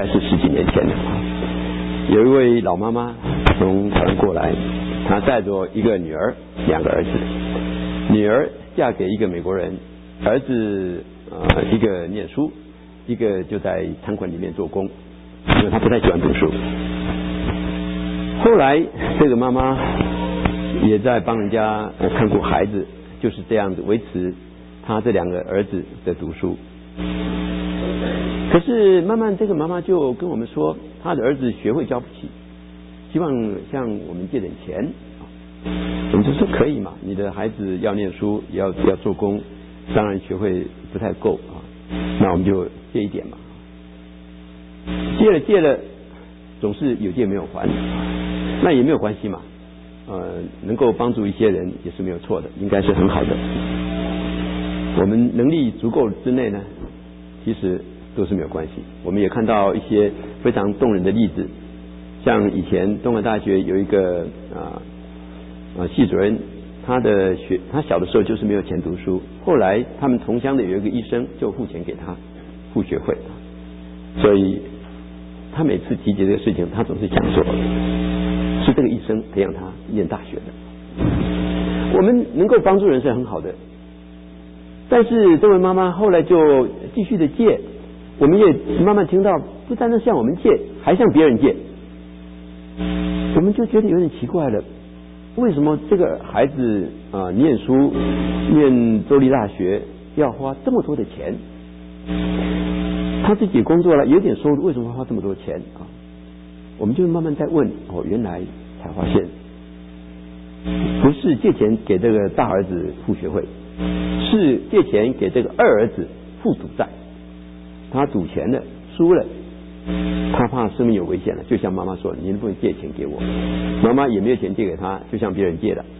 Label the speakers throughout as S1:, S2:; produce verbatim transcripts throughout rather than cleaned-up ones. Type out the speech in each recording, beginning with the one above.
S1: 概是十几年前了。有一位老妈妈从台湾过来，她带着一个女儿，两个儿子。女儿嫁给一个美国人，儿子呃一个念书，一个就在餐馆里面做工，因为他不太喜欢读书。后来这个妈妈也在帮人家看过孩子，就是这样子维持他这两个儿子的读书。可是慢慢这个妈妈就跟我们说，她的儿子学会交不起，希望向我们借点钱。我们就说可以嘛，你的孩子要念书，要要做工，当然学会不太够啊，那我们就借一点嘛。借了借了，总是有借没有还，那也没有关系嘛。呃，能够帮助一些人也是没有错的，应该是很好的。我们能力足够之内呢，其实都是没有关系。我们也看到一些非常动人的例子，像以前东海大学有一个啊啊系主任，他的学他小的时候就是没有钱读书，后来他们同乡的有一个医生就付钱给他付学费，所以他每次提及这个事情，他总是想说是这个医生培养他念大学的。我们能够帮助人是很好的，但是这位妈妈后来就继续的借，我们也慢慢听到不单单向我们借，还向别人借，我们就觉得有点奇怪了，为什么这个孩子啊、呃、念书念州立大学要花这么多的钱？他自己工作了有点收入，为什么花这么多钱啊？我们就慢慢在问，哦，原来才发现不是借钱给这个大儿子付学费，是借钱给这个二儿子付赌债。他赌钱了输了，他怕生命有危险了，就向妈妈说，你能不能借钱给我？妈妈也没有钱借给他，就向别人借了。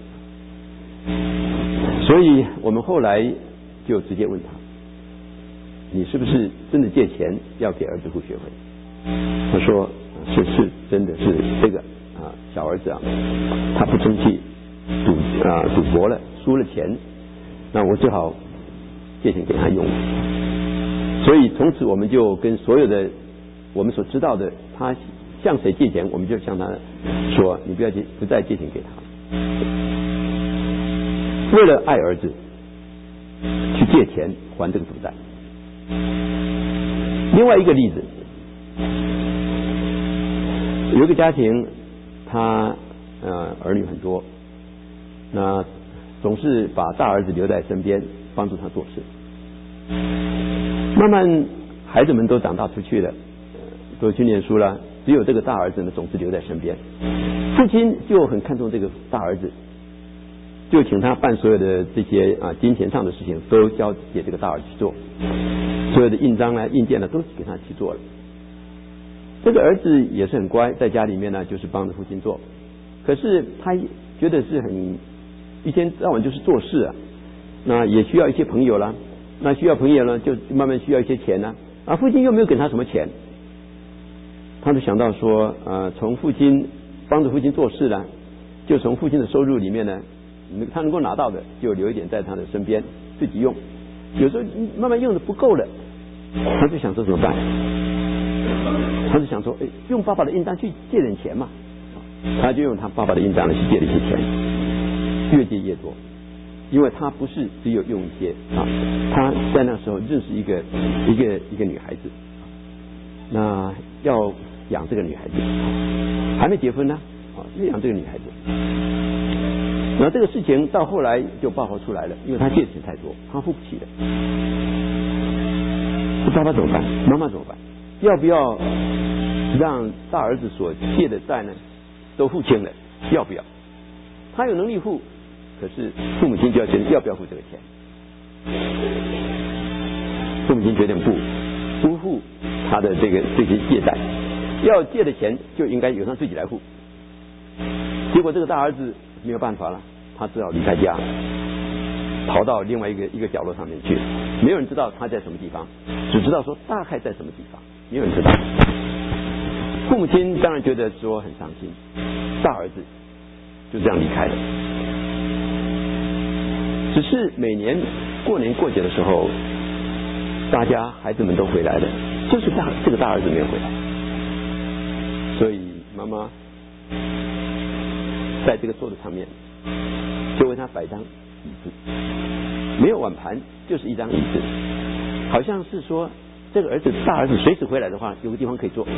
S1: 所以我们后来就直接问他，你是不是真的借钱要给儿子付学费？他说是是真的是这个啊小儿子啊，他不争气，赌啊赌博了输了钱，那我只好借钱给他用。所以从此我们就跟所有的我们所知道的，他向谁借钱，我们就向他说，你不要借，不再借钱给他。为了爱儿子，去借钱还这个赌债。另外一个例子，有一个家庭，他呃儿女很多，那总是把大儿子留在身边，帮助他做事。慢慢孩子们都长大出去了，都去念书了，只有这个大儿子呢总是留在身边。父亲就很看重这个大儿子，就请他办所有的这些啊金钱上的事情都交给这个大儿子去做，所有的印章呢印件呢都给他去做了。这个儿子也是很乖，在家里面呢就是帮着父亲做，可是他觉得是很一天到晚就是做事啊，那也需要一些朋友啦，那需要朋友呢就慢慢需要一些钱呢，啊父亲又没有给他什么钱，他就想到说呃从父亲帮着父亲做事呢，就从父亲的收入里面呢他能够拿到的就留一点在他的身边自己用，有时候慢慢用的不够了，他就想说怎么办，他就想说哎用爸爸的印章去借点钱嘛，他就用他爸爸的印章去借了一些钱，越借越多，因为他不是只有用一些啊，他在那时候认识一个一个一个女孩子，那要养这个女孩子，还没结婚呢啊，要养这个女孩子。那这个事情到后来就爆发出来了，因为他借钱太多，他付不起的。爸爸怎么办？妈妈怎么办？要不要让大儿子所借的债呢都付清了？要不要？他有能力付，可是父母亲就要决定要不要付这个钱。父母亲决定不不付他的这个这些借债，要借的钱就应该由他自己来付。结果这个大儿子没有办法了，他只好离开家，逃到另外一个一个角落上面去，没有人知道他在什么地方，只知道说大概在什么地方，没有人知道。父母亲当然觉得说很伤心，大儿子就这样离开了。只是每年过年过节的时候，大家孩子们都回来了，就是大这个大儿子没有回来。 所以妈妈在这个桌子上面就为他摆张椅子，没有碗盘，就是一张椅子，好像是说这个儿子大儿子随时回来的话，有个地方可以坐，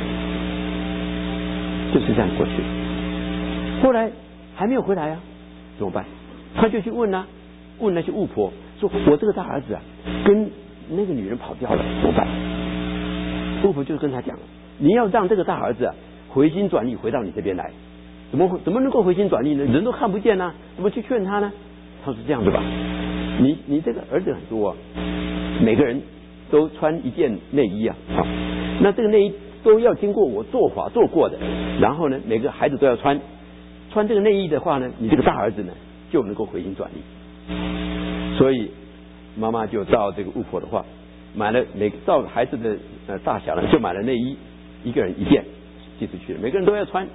S1: 就是这样过去。后来还没有回来啊，怎么办？他就去问啊，问那些巫婆，说我这个大儿子啊，跟那个女人跑掉了，怎么办？巫婆就跟他讲，你要让这个大儿子啊回心转意回到你这边来。怎么怎么能够回心转意呢？人都看不见啊，怎么去劝他呢？他说这样子吧，你你这个儿子很多啊，每个人都穿一件内衣啊，好，那这个内衣都要经过我做法做过的，然后呢，每个孩子都要穿，穿这个内衣的话呢，你这个大儿子呢就能够回心转意。所以妈妈就照这个巫婆的话，买了每照孩子的呃大小呢，就买了内衣，一个人一件寄出去了，每个人都要穿。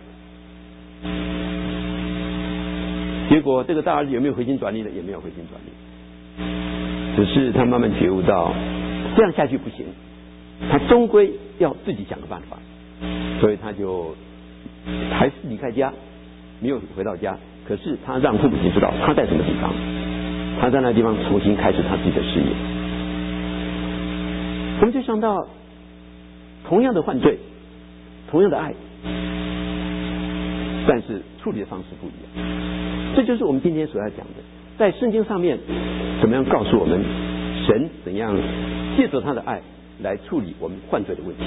S1: 结果这个大儿子有没有回心转意呢？也没有回心转意，只是他慢慢觉悟到这样下去不行，他终归要自己想个办法，所以他就还是离开家，没有回到家。可是他让父母亲知道他在什么地方，他在那个地方重新开始他自己的事业。我们就想到同样的犯罪，同样的爱，但是处理的方式不一样。这就是我们今天所要讲的，在圣经上面怎么样告诉我们神怎样借着他的爱来处理我们犯罪的问题。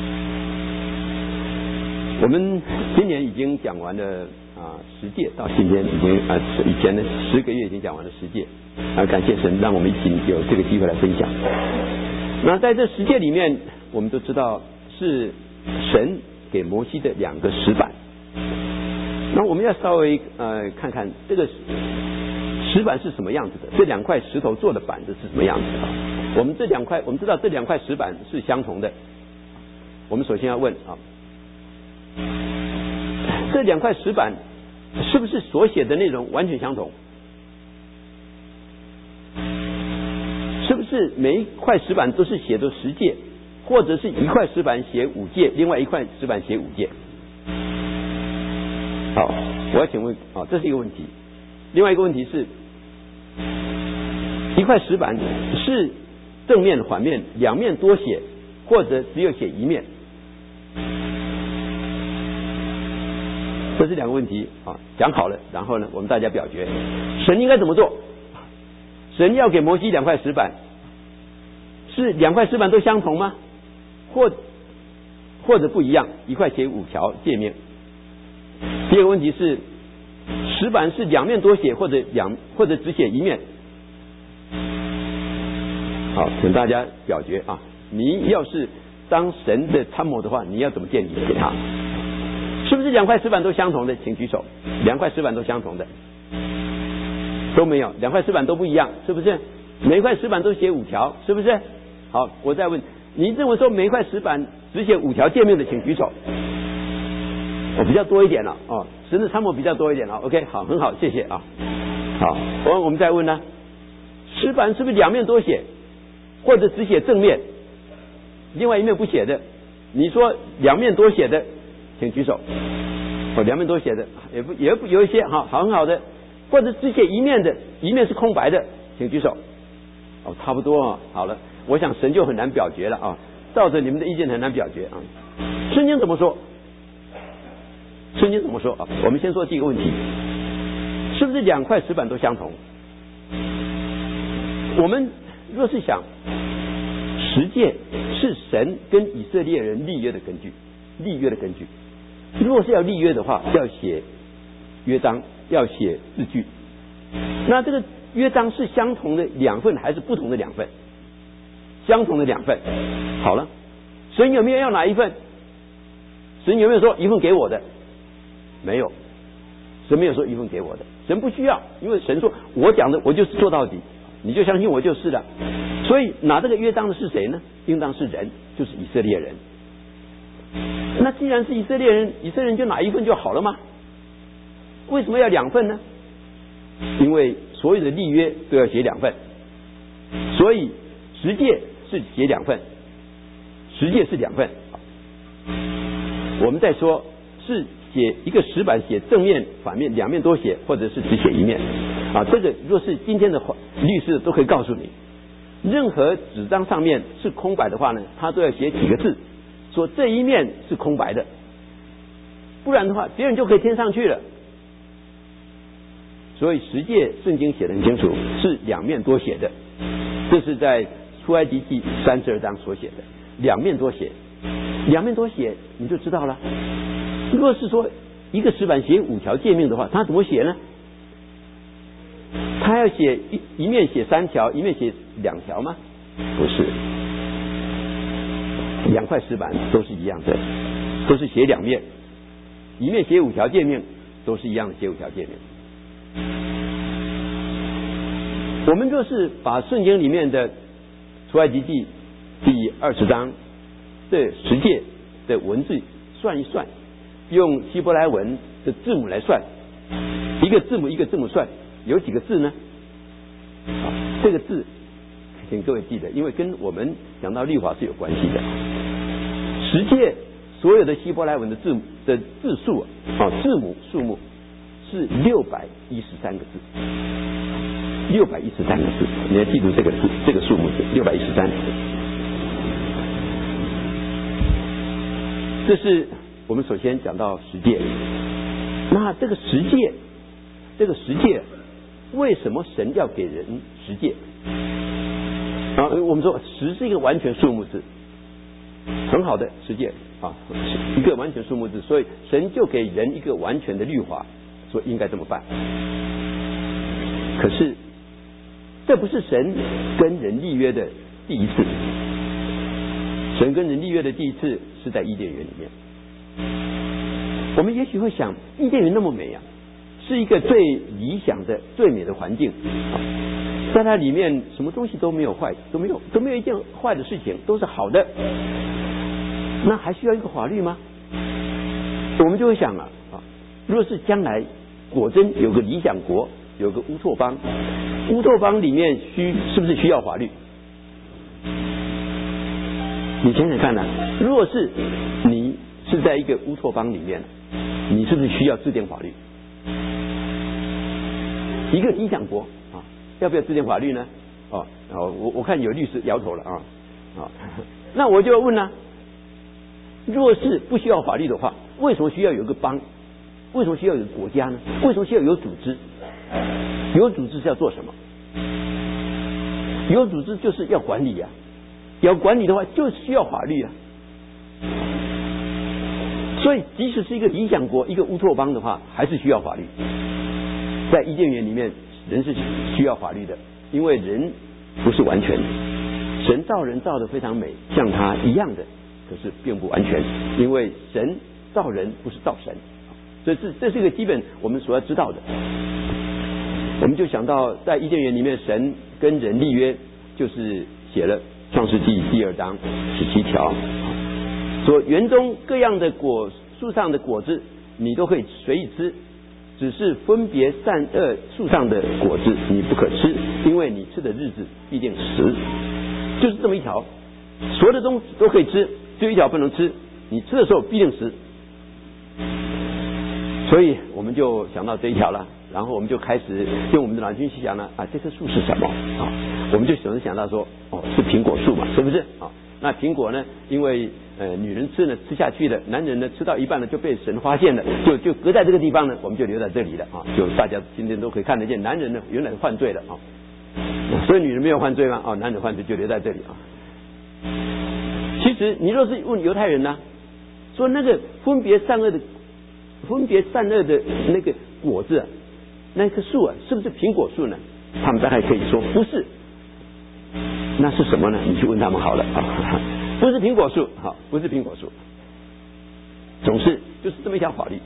S1: 我们今年已经讲完了啊十诫，到今天已经啊以前的十个月已经讲完了十诫啊，感谢神让我们一起有这个机会来分享。那在这十诫里面，我们都知道是神给摩西的两个石板。那我们要稍微呃看看这个石板是什么样子的，这两块石头做的板子是什么样子的。我们这两块，我们知道这两块石板是相同的。我们首先要问啊，这两块石板是不是所写的内容完全相同？是不是每一块石板都是写的十诫，或者是一块石板写五诫，另外一块石板写五诫？好，我要请问啊，这是一个问题。另外一个问题是，一块石板是正面、反面两面多写，或者只有写一面？这是两个问题啊，讲好了，然后呢，我们大家表决，神应该怎么做？神要给摩西两块石板，是两块石板都相同吗？或或者不一样，一块写五条诫命？第二个问题是，石板是两面多写，或者两或者只写一面？好，请大家表决啊！你要是当神的参谋的话，你要怎么建议给他？是不是两块石板都相同的？请举手。两块石板都相同的都没有，两块石板都不一样，是不是？每一块石板都写五条，是不是？好，我再问，你认为说每一块石板只写五条诫命的，请举手。我、哦、比较多一点了哦，神的参谋比较多一点了。OK， 好，很好，谢谢啊。好，我我们再问呢，石板是不是两面多写，或者只写正面，另外一面不写的？你说两面多写的，请举手。哦，两面多写的也不也不有一些哈，好很好的，或者只写一面的，一面是空白的，请举手。哦，差不多啊。好了，我想神就很难表决了啊，照着你们的意见很难表决啊。圣经怎么说？圣经怎么说啊？我们先说第一个问题，是不是两块石板都相同？我们若是想，十诫是神跟以色列人立约的根据，立约的根据。如果是要立约的话，要写约章，要写字据。那这个约章是相同的两份还是不同的两份？相同的两份。好了，神有没有要哪一份？神有没有说一份给我的？没有，神没有说一份给我的，神不需要，因为神说我讲的我就是做到底，你就相信我就是了。所以拿这个约章的是谁呢？应当是人，就是以色列人。那既然是以色列人，以色列人就拿一份就好了吗？为什么要两份呢？因为所有的立约都要写两份，所以十诫是写两份，十诫是两份。我们再说是写一个石板写正面、反面两面都写，或者是只写一面啊。这个若是今天的律师都可以告诉你，任何纸张上面是空白的话呢，他都要写几个字，说这一面是空白的，不然的话别人就可以填上去了。所以十诫圣经写得很清楚，是两面多写的，这是在出埃及记三十二章所写的，两面多写，两面多写你就知道了。如果是说一个石板写五条诫命的话，他怎么写呢？他要写一一面写三条，一面写两条吗？不是，两块石板都是一样的，都是写两面，一面写五条诫命，都是一样的写五条诫命。我们若是把圣经里面的出埃及记第二十章的十诫的文字算一算，用希伯来文的字母来算，一个字母一个字母算，有几个字呢？啊，这个字请各位记得，因为跟我们讲到律法是有关系的。十诫所有的希伯来文的字母的字数啊，字母数目是六百一十三个字，六百一十三个字，你要记住这个字，这个数目是六百一十三。这是我们首先讲到十诫。那这个十诫，这个十诫，为什么神要给人十诫？啊，我们说十是一个完全数目字，很好的十诫啊，一个完全数目字，所以神就给人一个完全的律法，说应该这么办。可是这不是神跟人立约的第一次，神跟人立约的第一次是在伊甸园里面。我们也许会想，伊甸园那么美啊，是一个最理想的最美的环境，在它里面什么东西都没有坏，都没有都没有一件坏的事情，都是好的，那还需要一个法律吗？我们就会想啊，若是将来果真有个理想国，有个乌托邦，乌托邦里面需是不是需要法律？你想想看呢、啊，如果是你是在一个乌托邦里面，你是不是需要制定法律？一个理想国啊，要不要制定法律呢？哦，我我看有律师摇头了啊啊，那我就要问呢、啊，若是不需要法律的话，为什么需要有一个邦？为什么需要有个国家呢？为什么需要有组织？有组织是要做什么？有组织就是要管理啊，要管理的话就需要法律啊。所以即使是一个理想国，一个乌托邦的话，还是需要法律。在伊甸园里面，人是需要法律的，因为人不是完全的，神造人造得非常美，像他一样的，可是并不完全，因为神造人不是造神，所以这这是一个基本我们所要知道的。我们就想到在伊甸园里面，神跟人立约，就是写了创世纪第二章十七条，说园中各样的果树上的果子你都可以随意吃，只是分别善恶树上的果子你不可吃，因为你吃的日子必定死。就是这么一条，所有的东西都可以吃，只有一条不能吃，你吃的时候必定死。所以我们就想到这一条了，然后我们就开始用我们的脑筋去想呢，啊，这棵树是什么啊？我们就总是想到说，哦，是苹果树嘛，是不是啊？那苹果呢，因为呃女人吃呢吃下去了，男人呢吃到一半呢就被神发现了，就就隔在这个地方呢，我们就留在这里了啊，就大家今天都可以看得见，男人呢原来是犯罪了啊，所以女人没有犯罪吗？哦，男人犯罪就留在这里啊。其实你若是问犹太人呢、啊，说那个分别善恶的分别善恶的那个果子、啊，那棵树啊，是不是苹果树呢？他们大概可以说不是。那是什么呢？你去问他们好了啊，不是苹果树，好，不是苹果树，总是就是这么一条法律。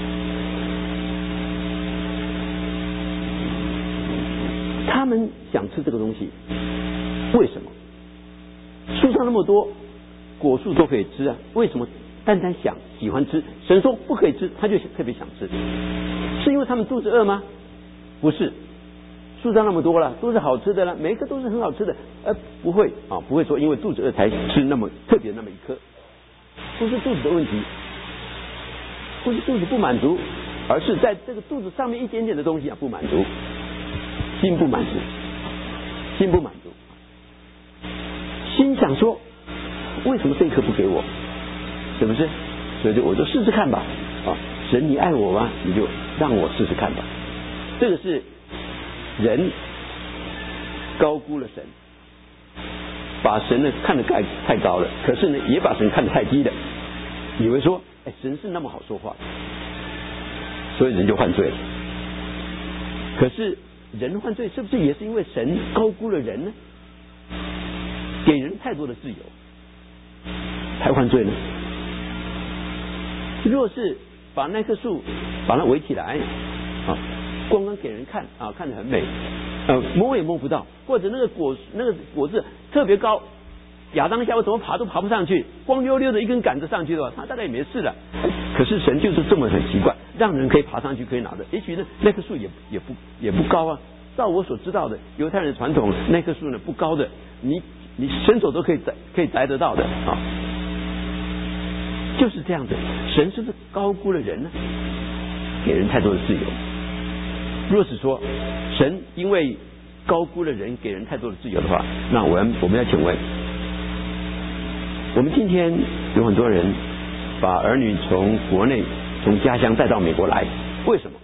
S1: 他们想吃这个东西，为什么？树上那么多果树都可以吃啊，为什么单单想喜欢吃？神说不可以吃，他就特别想吃，是因为他们肚子饿吗？不是。树上那么多了，都是好吃的了，每一颗都是很好吃的，呃，不会啊，不会说因为肚子饿才吃那么特别那么一颗，不是肚子的问题。 不是肚子不满足，而是在这个肚子上面一点点的东西啊不满足，心不满足，心不满足，心想说为什么这一颗不给我，是不是？所以就我就试试看吧，啊，神你爱我吗？你就让我试试看吧。这个是人高估了神，把神呢看得太太高了，可是呢也把神看得太低了，以为说哎神是那么好说话，所以人就犯罪了。可是人犯罪是不是也是因为神高估了人呢？给人太多的自由才犯罪呢？若是把那棵树把它围起来啊，光光给人看啊，看得很美，呃，摸也摸不到，或者那个果那个果子特别高，亚当夏娃怎么爬都爬不上去，光溜溜的一根杆子上去的话，他大概也没事了。可是神就是这么很奇怪，让人可以爬上去可以拿的。也许呢那棵树也也不也不高啊，照我所知道的犹太人的传统，那棵树呢不高的，你你伸手都可以摘可以摘得到的啊。就是这样子，神是不是高估了人呢？给人太多的自由。若是说神因为高估了人，给人太多的自由的话，那我要我们要请问，我们今天有很多人把儿女从国内从家乡带到美国来，为什么？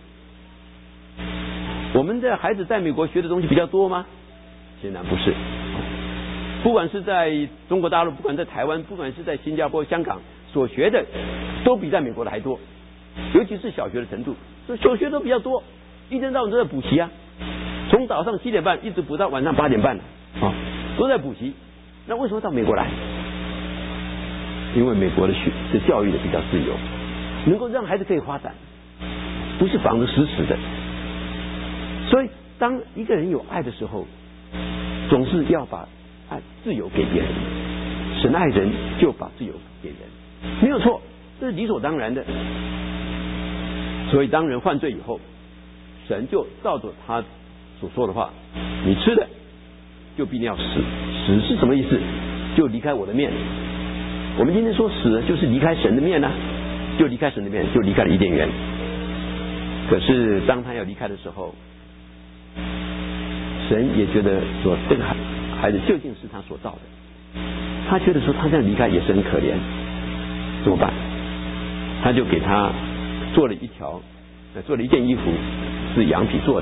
S1: 我们的孩子在美国学的东西比较多吗？显然不是。不管是在中国大陆，不管在台湾，不管是在新加坡、香港，所学的都比在美国的还多，尤其是小学的程度，所以小学都比较多，一天到晚都在补习啊，从早上七点半一直补到晚上八点半啊，都在补习。那为什么到美国来？因为美国的学的教育的比较自由，能够让孩子可以发展，不是绑得死死的。所以当一个人有爱的时候，总是要把爱自由给别人。神爱人就把自由给人，没有错，这是理所当然的。所以当人犯罪以后，神就照着他所说的话，你吃的就必定要死。死是什么意思？就离开我的面。我们今天说死就是离开神的面啊，就离开神的面，就离开了伊甸园。可是当他要离开的时候，神也觉得说这个孩子究竟是他所造的，他觉得说他这样离开也是很可怜，怎么办？他就给他做了一条，做了一件衣服，是羊皮做的。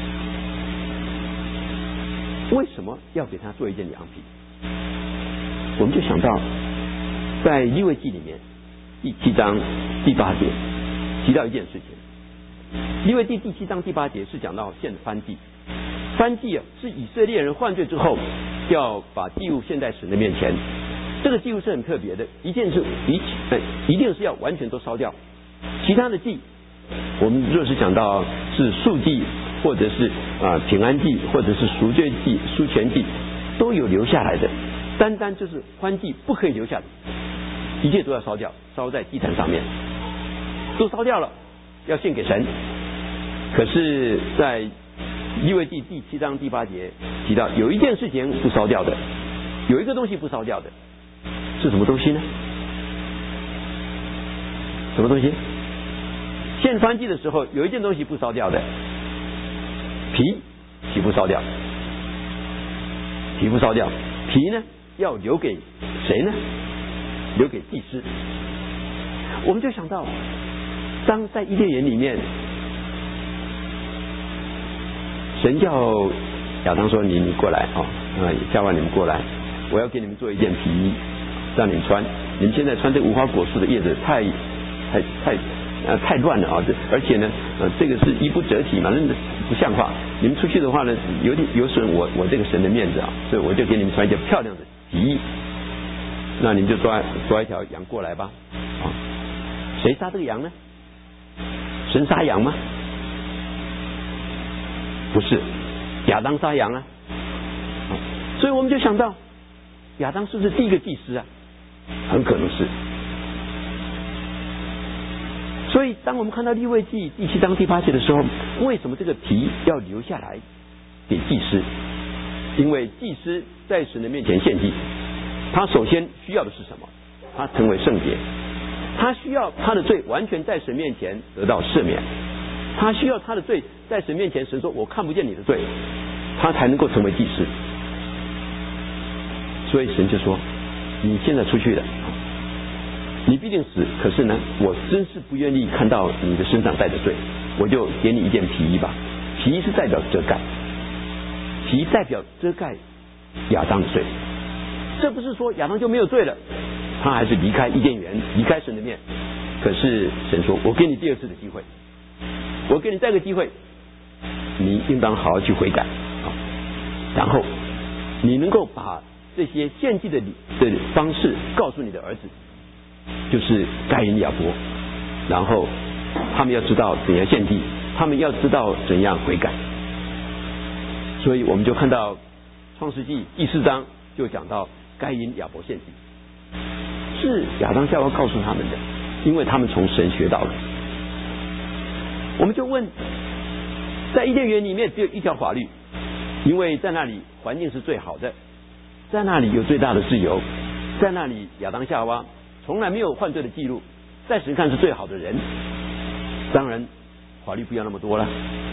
S1: 为什么要给他做一件羊皮？我们就想到在利未记里面第七章第八节提到一件事情。利未记第七章第八节是讲到献燔祭，燔祭啊是以色列人犯罪之后要把祭物献在神的面前。这个祭物是很特别的，一件是一一定是要完全都烧掉，其他的祭我们若是讲到是素祭或者是啊、呃、平安祭或者是赎罪祭、赎权祭都有留下来的，单单就是燔祭不可以留下的，一切都要烧掉，烧在祭坛上面，都烧掉了，要献给神。可是在利未记第七章第八节提到有一件事情不烧掉的，有一个东西不烧掉的，是什么东西呢？什么东西？献燔祭的时候有一件东西不烧掉的，皮皮不烧掉，皮不烧掉，皮呢要留给谁呢？留给祭司。我们就想到当在伊甸园里面，神叫亚当说你你过来啊，呃夏娃你们过来，我要给你们做一件皮衣让你们穿，你们现在穿这无花果树的叶子太太太呃太乱了啊，而且呢呃这个是衣不遮体嘛，那不像话，你们出去的话呢有点有损我我这个神的面子啊，所以我就给你们穿一件漂亮的皮衣，那你们就抓抓一条羊过来吧啊，谁杀这个羊呢？神杀羊吗？不是，亚当杀羊啊，所以我们就想到亚当是不是第一个祭司啊？很可能是。所以当我们看到利未记第七章第八节的时候，为什么这个皮要留下来给祭司？因为祭司在神的面前献祭，他首先需要的是什么？他成为圣洁， 他需要他的罪完全在神面前得到赦免，他需要他的罪在神面前，神说我看不见你的罪，他才能够成为祭司。所以神就说你现在出去了，你必定死，可是呢我真是不愿意看到你的身上带着罪，我就给你一件皮衣吧。皮衣是代表遮盖，皮衣代表遮盖亚当的罪。这不是说亚当就没有罪了，他还是离开伊甸园，离开神的面。可是神说我给你第二次的机会，我给你再个机会，你应当好好去悔改，然后你能够把这些献祭的的方式告诉你的儿子，就是该隐亚伯，然后他们要知道怎样献祭，他们要知道怎样悔改。所以我们就看到创世纪第四章就讲到该隐亚伯献祭，是亚当夏娃告诉他们的，因为他们从神学到了。我们就问，在伊甸园里面只有一条法律，因为在那里环境是最好的，在那里有最大的自由，在那里亚当夏娃从来没有犯罪的记录，在神看是最好的人，当然法律不要那么多了。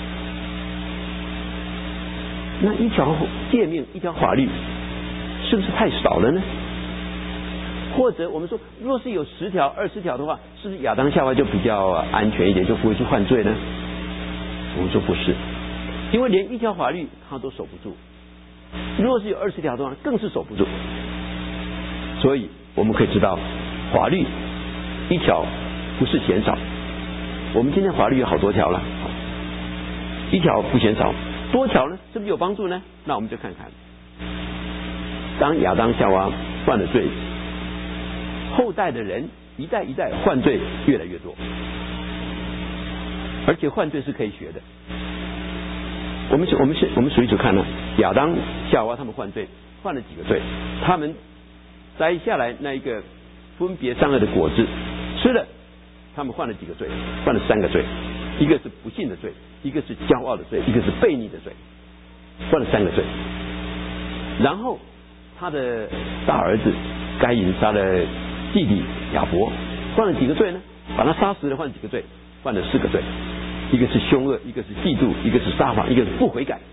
S1: 那一条诫命一条法律是不是太少了呢？或者我们说若是有十条二十条的话，是不是亚当夏娃就比较安全一点，就不会去犯罪呢？我们说不是，因为连一条法律他都守不住，若是有二十条的话更是守不住。所以我们可以知道法律一条不是嫌少，我们今天法律有好多条了，一条不嫌少，多条呢是不是有帮助呢？那我们就看看，当亚当夏娃犯了罪，后代的人一代一代犯罪越来越多，而且犯罪是可以学的。我们是我们是我们数一数看呢，亚当夏娃他们犯罪犯了几个罪？他们摘下来那一个分别善恶的果子吃了，他们犯了几个罪？犯了三个罪，一个是不信的罪，一个是骄傲的罪，一个是悖逆的罪，犯了三个罪。然后他的大儿子该隐杀了弟弟亚伯，犯了几个罪呢？把他杀死了，犯几个罪？犯了四个罪，一个是凶恶，一个是嫉妒，一个是撒谎，一个是不悔改。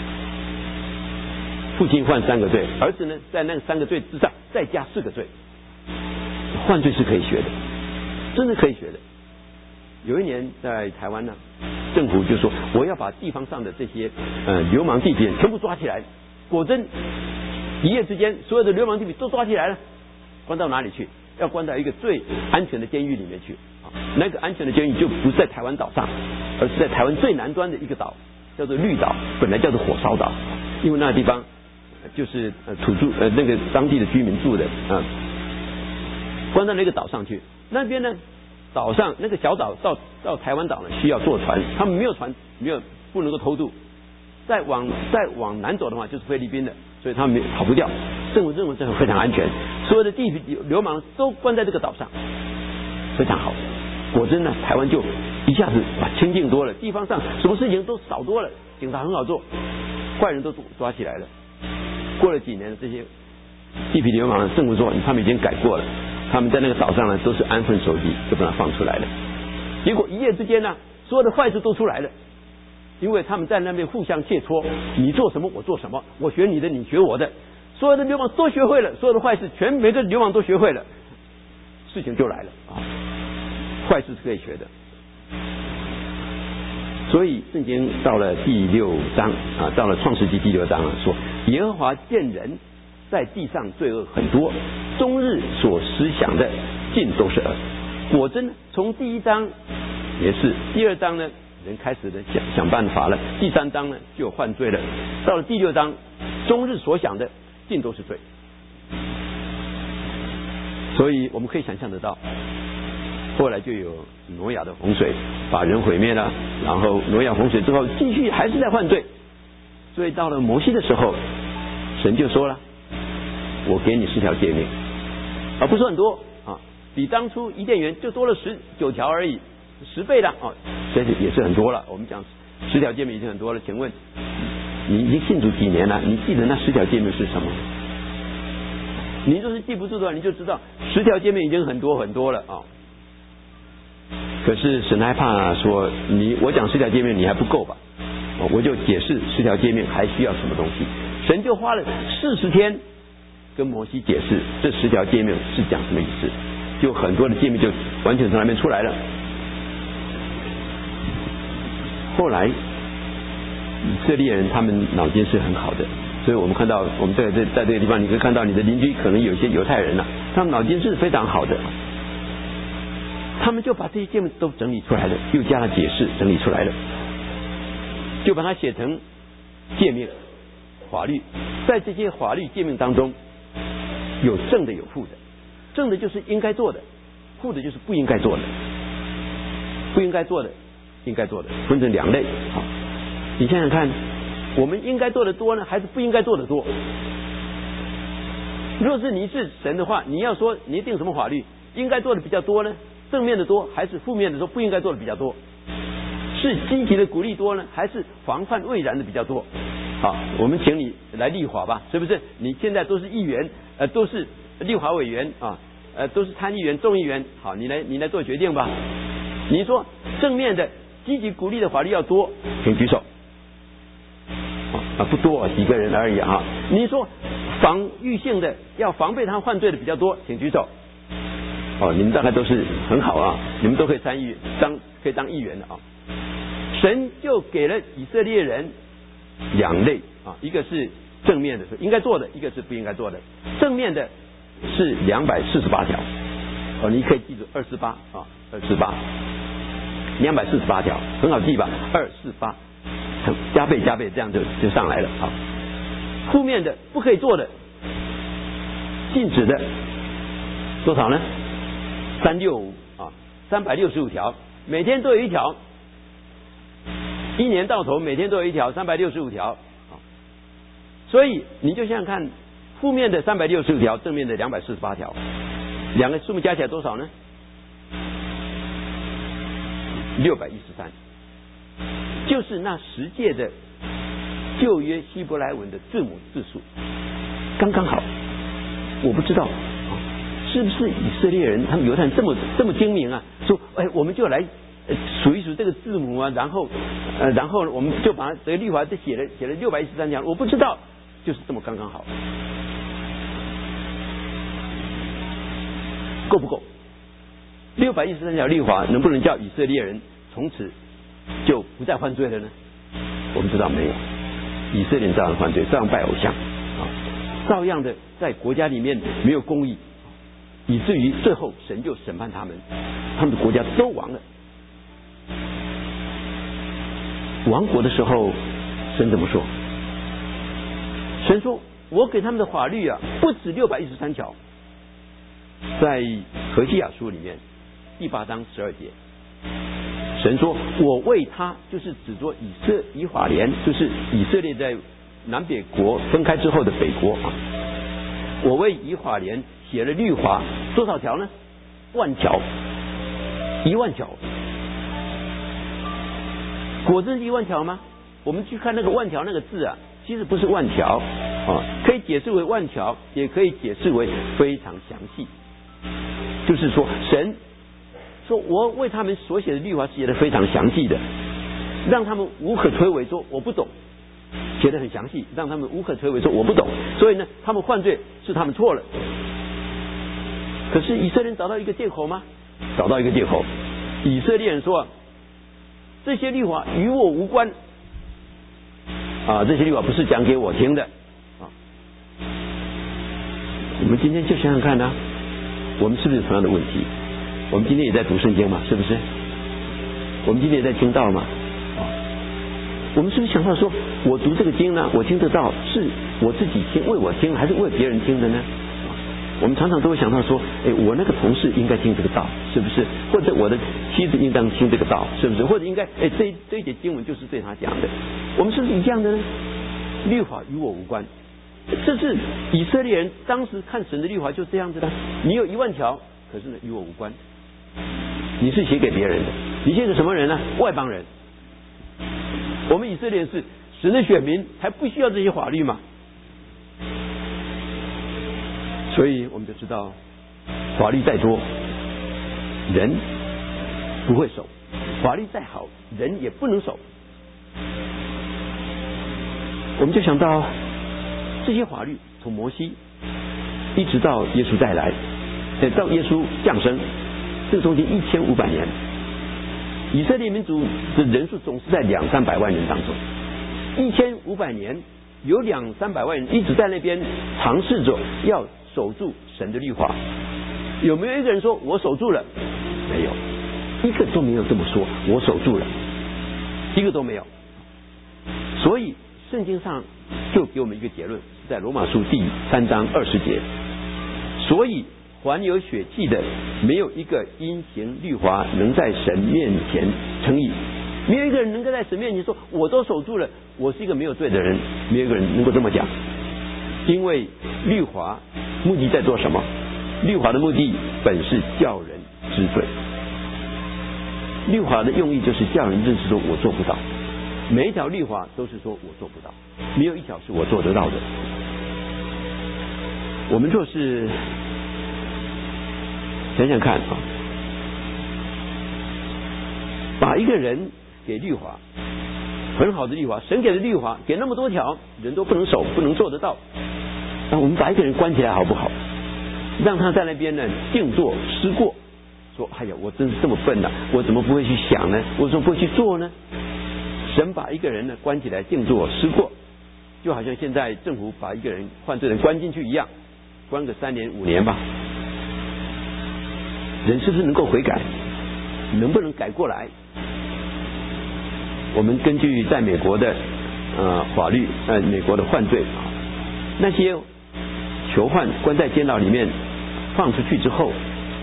S1: 父亲犯三个罪，儿子呢在那三个罪之上再加四个罪。犯罪是可以学的，真的可以学的。有一年在台湾呢，政府就说我要把地方上的这些呃流氓地痞全部抓起来，果真一夜之间所有的流氓地痞都抓起来了，关到哪里去？要关到一个最安全的监狱里面去。那个安全的监狱就不在台湾岛上，而是在台湾最南端的一个岛，叫做绿岛，本来叫做火烧岛，因为那个地方就是呃土著呃那个当地的居民住的啊，关到那个岛上去。那边呢，岛上那个小岛到到台湾岛呢需要坐船，他们没有船，没有不能够偷渡。再往再往南走的话就是菲律宾的，所以他们没跑不掉。政府认为这非常安全，所有的地痞流氓都关在这个岛上，非常好。果真呢，台湾就一下子清净多了，地方上什么事情都少多了，警察很好做，坏人都抓起来了。过了几年，这些地痞流氓呢，政府说他们已经改过了，他们在那个岛上呢都是安分守己，就把它放出来了。结果一夜之间呢，所有的坏事都出来了。因为他们在那边互相切磋，你做什么我做什么，我学你的你学我的，所有的流氓都学会了，所有的坏事全每个流氓都学会了，事情就来了啊！坏事是可以学的。所以圣经到了第六章啊，到了创世纪第六章啊，说耶和华见人在地上罪恶很多，终日所思想的尽都是恶。果真从第一章也是，第二章呢人开始的想想办法了，第三章呢就有犯罪了，到了第六章终日所想的尽都是罪。所以我们可以想象得到，后来就有挪亚的洪水把人毁灭了，然后挪亚洪水之后继续还是在犯罪，所以到了摩西的时候，神就说了，我给你十条诫命，啊不是很多啊，比当初伊甸园就多了十九条而已，十倍了啊，这也是很多了。我们讲十条诫命已经很多了，请问你已经信主几年了？你记得那十条诫命是什么？你若是记不住的话，你就知道十条诫命已经很多很多了啊。 可是神害怕说你我讲十条诫命你还不够吧，我就解释十条诫命还需要什么东西。神就花了四十天跟摩西解释这十条诫命是讲什么意思，就很多的诫命就完全从那边出来了。后来以色列人他们脑筋是很好的，所以我们看到我们在这在这个地方你可以看到你的邻居可能有些犹太人了、啊，他们脑筋是非常好的，他们就把这些诫命都整理出来了，又加了解释整理出来了，就把它写成诫命法律。在这些法律诫命当中有正的有负的，正的就是应该做的，负的就是不应该做的，不应该做的应该做的分成两类。好，你想想看，我们应该做的多呢，还是不应该做的多？若是你是神的话，你要说你定什么法律，应该做的比较多呢，正面的多，还是负面的说不应该做的比较多？是积极的鼓励多呢，还是防范未然的比较多？好，我们请你来立法吧，是不是？你现在都是议员，呃，都是立法委员啊，呃，都是参议员、众议员，好，你来你来做决定吧。你说正面的、积极鼓励的法律要多，请举手。啊，不多，几个人而已啊。你说防御性的，要防备他犯罪的比较多，请举手。哦，你们大概都是很好啊，你们都可以参与当可以当议员的啊。神就给了以色列人两类啊，一个是正面的，是应该做的；一个是不应该做的。正面的是两百四十八条，哦，你可以记住二四八啊，二四八，两百四十八条，很好记吧？二四八，加倍加倍，这样就就上来了。好，负面的不可以做的，禁止的多少呢？三六五啊，三百六十五条，每天都有一条。一年到头每天都有一条，三百六十五条，所以你就想想看，负面的三百六十五条，正面的两百四十八条，两个数目加起来多少呢？六百一十三，就是那十诫的旧约希伯来文的字母字数，刚刚好。我不知道是不是以色列人他们犹太人这么这么精明啊？说哎，我们就来数一数这个字母啊，然后呃，然后我们就把这个律法就写了写了六百一十三条，我不知道，就是这么刚刚好，够不够？六百一十三条律法能不能叫以色列人从此就不再犯罪了呢？我们知道没有，以色列人照样犯罪，照样拜偶像啊，照样的在国家里面没有公义，以至于最后神就审判他们，他们的国家都亡了。亡国的时候，神怎么说？神说：“我给他们的法律啊，不止六百一十三条。”在何西亚书里面第八章十二节，神说：“我为他，就是指着以色以法莲，就是以色列在南北国分开之后的北国啊。我为以法莲写了律法，多少条呢？万条，一万条。”果真是一万条吗？我们去看那个万条那个字啊，其实不是万条啊，可以解释为万条，也可以解释为非常详细。就是说，神说我为他们所写的律法写得非常详细的，让他们无可推诿说我不懂，写得很详细，让他们无可推诿说我不懂。所以呢，他们犯罪是他们错了。可是以色列人找到一个借口吗？找到一个借口。以色列人说，这些律法与我无关啊，这些律法不是讲给我听的啊。我们今天就想想看啊，我们是不是有同样的问题？我们今天也在读圣经嘛，是不是？我们今天也在听道嘛啊。我们是不是想到说，我读这个经呢，我听得到，是我自己听为我听，还是为别人听的呢？我们常常都会想到说，哎，我那个同事应该听这个道，是不是？或者我的妻子应当听这个道，是不是？或者应该，哎，这这一节经文就是对他讲的。我们是不是一样的呢？律法与我无关，这是以色列人当时看神的律法就这样子的。你有一万条，可是呢与我无关。你是写给别人的，你写给什么人呢？外邦人。我们以色列人是神的选民，还不需要这些法律吗？所以我们就知道，法律再多，人不会守，法律再好，人也不能守。我们就想到这些法律从摩西一直到耶稣再来，到耶稣降生，这个中间一千五百年，以色列民族的人数总是在两三百万人当中，一千五百年有两三百万人一直在那边尝试着要守住神的律法。有没有一个人说我守住了？没有，一个都没有这么说我守住了，一个都没有。所以圣经上就给我们一个结论，在罗马书第三章二十节，所以凡有血气的，没有一个因行律法能在神面前称义。没有一个人能够在神面前说我都守住了，我是一个没有罪的人，没有一个人能够这么讲。因为律法目的在做什么？律法的目的本是叫人知罪，律法的用意就是叫人认识说我做不到，每一条律法都是说我做不到，没有一条是我做得到的。我们若是想想看啊，把一个人给律法，很好的律法，神给的律法给那么多条，人都不能守，不能做得到，那我们把一个人关起来好不好？让他在那边呢静坐思过，说哎呀，我真是这么笨啊，我怎么不会去想呢？我怎么不会去做呢？神把一个人呢关起来静坐思过，就好像现在政府把一个人犯罪人关进去一样，关个三年五年吧。人是不是能够悔改？能不能改过来？我们根据在美国的呃法律，呃美国的犯罪啊，那些囚犯关在监牢里面，放出去之后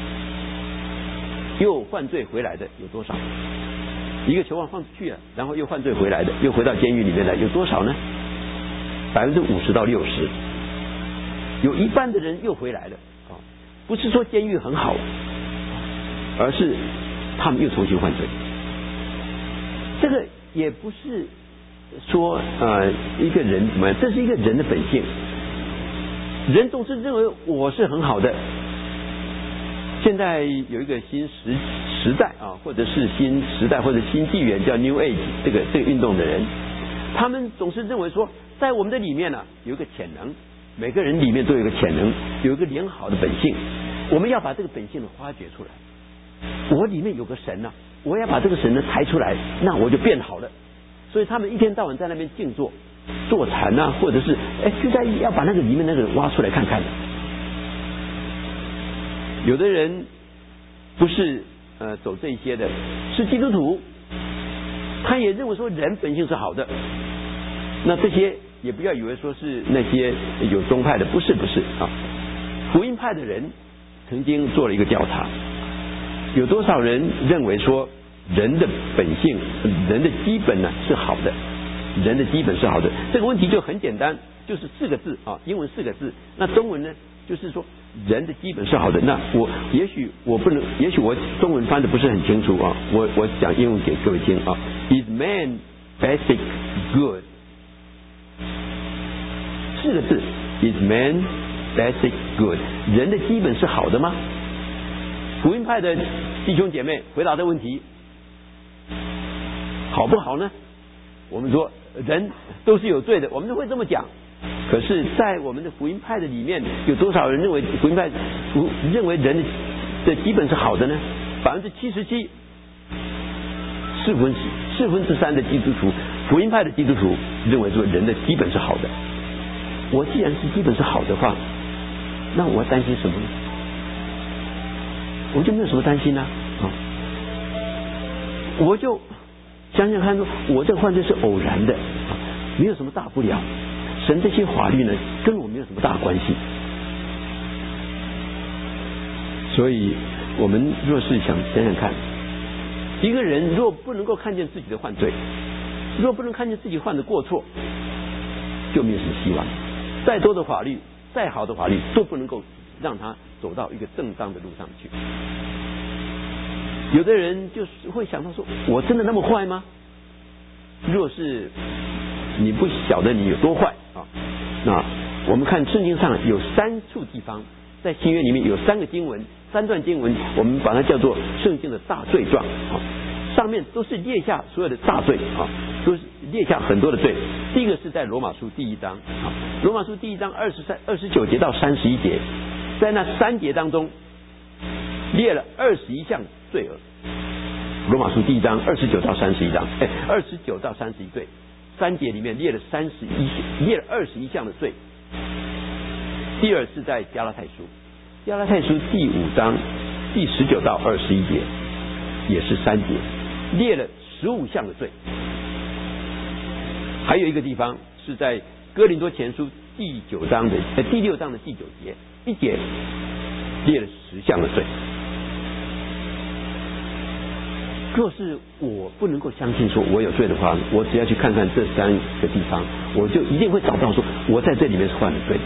S1: 又犯罪回来的有多少？一个囚犯放出去了，然后又犯罪回来的，又回到监狱里面来，有多少呢？百分之五十到六十，有一半的人又回来了啊！不是说监狱很好，而是他们又重新犯罪。这个也不是说呃一个人怎么样，这是一个人的本性。人总是认为我是很好的。现在有一个新时时代啊，或者是新时代或者新纪元叫 New Age 这个这个运动的人，他们总是认为说，在我们的里面呢、啊、有一个潜能，每个人里面都有一个潜能，有一个良好的本性，我们要把这个本性呢发掘出来。我里面有个神啊，我要把这个神呢抬出来，那我就变好了。所以他们一天到晚在那边静坐坐禅啊，或者是哎就在要把那个里面那个挖出来看看。有的人不是呃走这些的，是基督徒，他也认为说人本性是好的。那这些也不要以为说是那些有宗派的，不是不是啊。福音派的人曾经做了一个调查，有多少人认为说人的本性，人的基本呢是好的，人的基本是好的。这个问题就很简单，就是四个字啊，英文四个字，那中文呢就是说人的基本是好的。那我也许我不能，也许我中文翻的不是很清楚啊，我我讲英文给各位听啊。Is man basic good？ 四个字 ，Is man basic good？ 人的基本是好的吗？福音派的弟兄姐妹回答这个问题，好不好呢？我们说人都是有罪的，我们都会这么讲。可是，在我们的福音派的里面，有多少人认为福音派福认为人的基本是好的呢？百分之七十七，四分四分之三的基督徒，福音派的基督徒认为说人的基本是好的。我既然是基本是好的话，那我要担心什么呢？我就没有什么担心啊，啊我就想想看说，我这个犯罪是偶然的，啊、没有什么大不了。神这些法律呢，跟我没有什么大关系。所以，我们若是想想想看，一个人若不能够看见自己的犯罪，若不能看见自己犯的过错，就没有什么希望。再多的法律，再好的法律，都不能够让他走到一个正当的路上去。有的人就是会想到说，我真的那么坏吗？若是你不晓得你有多坏啊，那我们看圣经上有三处地方，在新约里面有三个经文三段经文，我们把它叫做圣经的大罪状啊，上面都是列下所有的大罪啊，都是列下很多的罪。第一个是在罗马书第一章啊，罗马书第一章二十三、二十九节到三十一节，在那三节当中列了二十一项罪恶。罗马书第一章二十九到三十一章，哎，二十九到三十一罪，三节里面列了三十一，列了二十一项的罪。第二是在加拉太书，加拉太书第五章第十九到二十一节，也是三节，列了十五项的罪。还有一个地方是在哥林多前书第九章的呃第六章的第九节，一节列了十项的罪。若是我不能够相信说我有罪的话，我只要去看看这三个地方，我就一定会找到说我在这里面是犯了罪。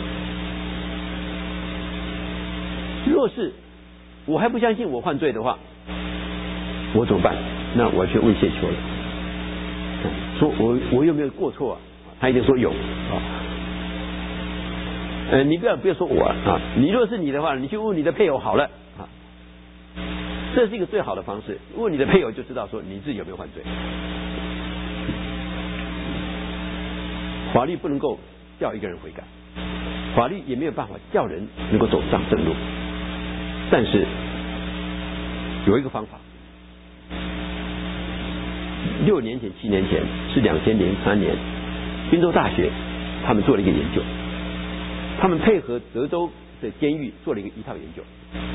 S1: 若是我还不相信我犯罪的话，我怎么办？那我去问谢求了，说我我有没有过错啊？他一定说有啊。呃，你不要不要说我啊，你若是你的话，你去问你的配偶好了啊。这是一个最好的方式，问你的配偶就知道说你自己有没有犯罪。法律不能够叫一个人悔改，法律也没有办法叫人能够走上正路。但是有一个方法，六年前、七年前是两千零三年，宾州大学他们做了一个研究，他们配合德州的监狱做了一个一套研究。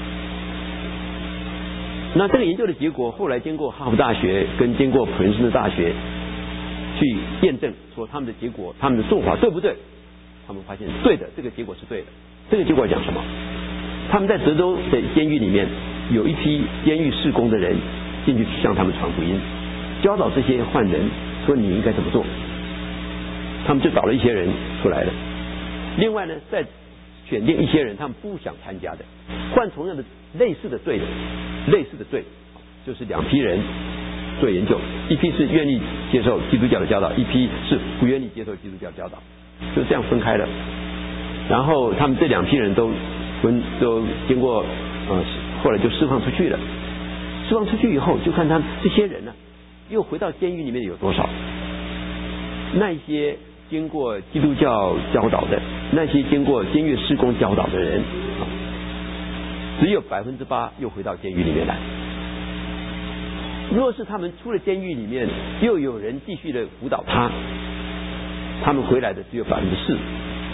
S1: 那这个研究的结果，后来经过哈佛大学跟经过普林斯顿大学去验证，说他们的结果，他们的做法对不对？他们发现对的，这个结果是对的。这个结果讲什么？他们在德州的监狱里面有一批监狱事工的人进去向他们传福音，教导这些犯人说你应该怎么做。他们就找了一些人出来了。另外呢，再选定一些人，他们不想参加的，犯同样的类似的罪的，类似的罪，就是两批人做研究，一批是愿意接受基督教的教导，一批是不愿意接受基督教教导，就这样分开了。然后他们这两批人都分都经过呃，后来就释放出去了。释放出去以后，就看他们这些人呢、啊，又回到监狱里面有多少？那一些经过基督教教导的，那些经过监狱事工教导的人，啊、只有百分之八又回到监狱里面来。若是他们出了监狱里面，又有人继续的辅导他，他们回来的只有百分之四，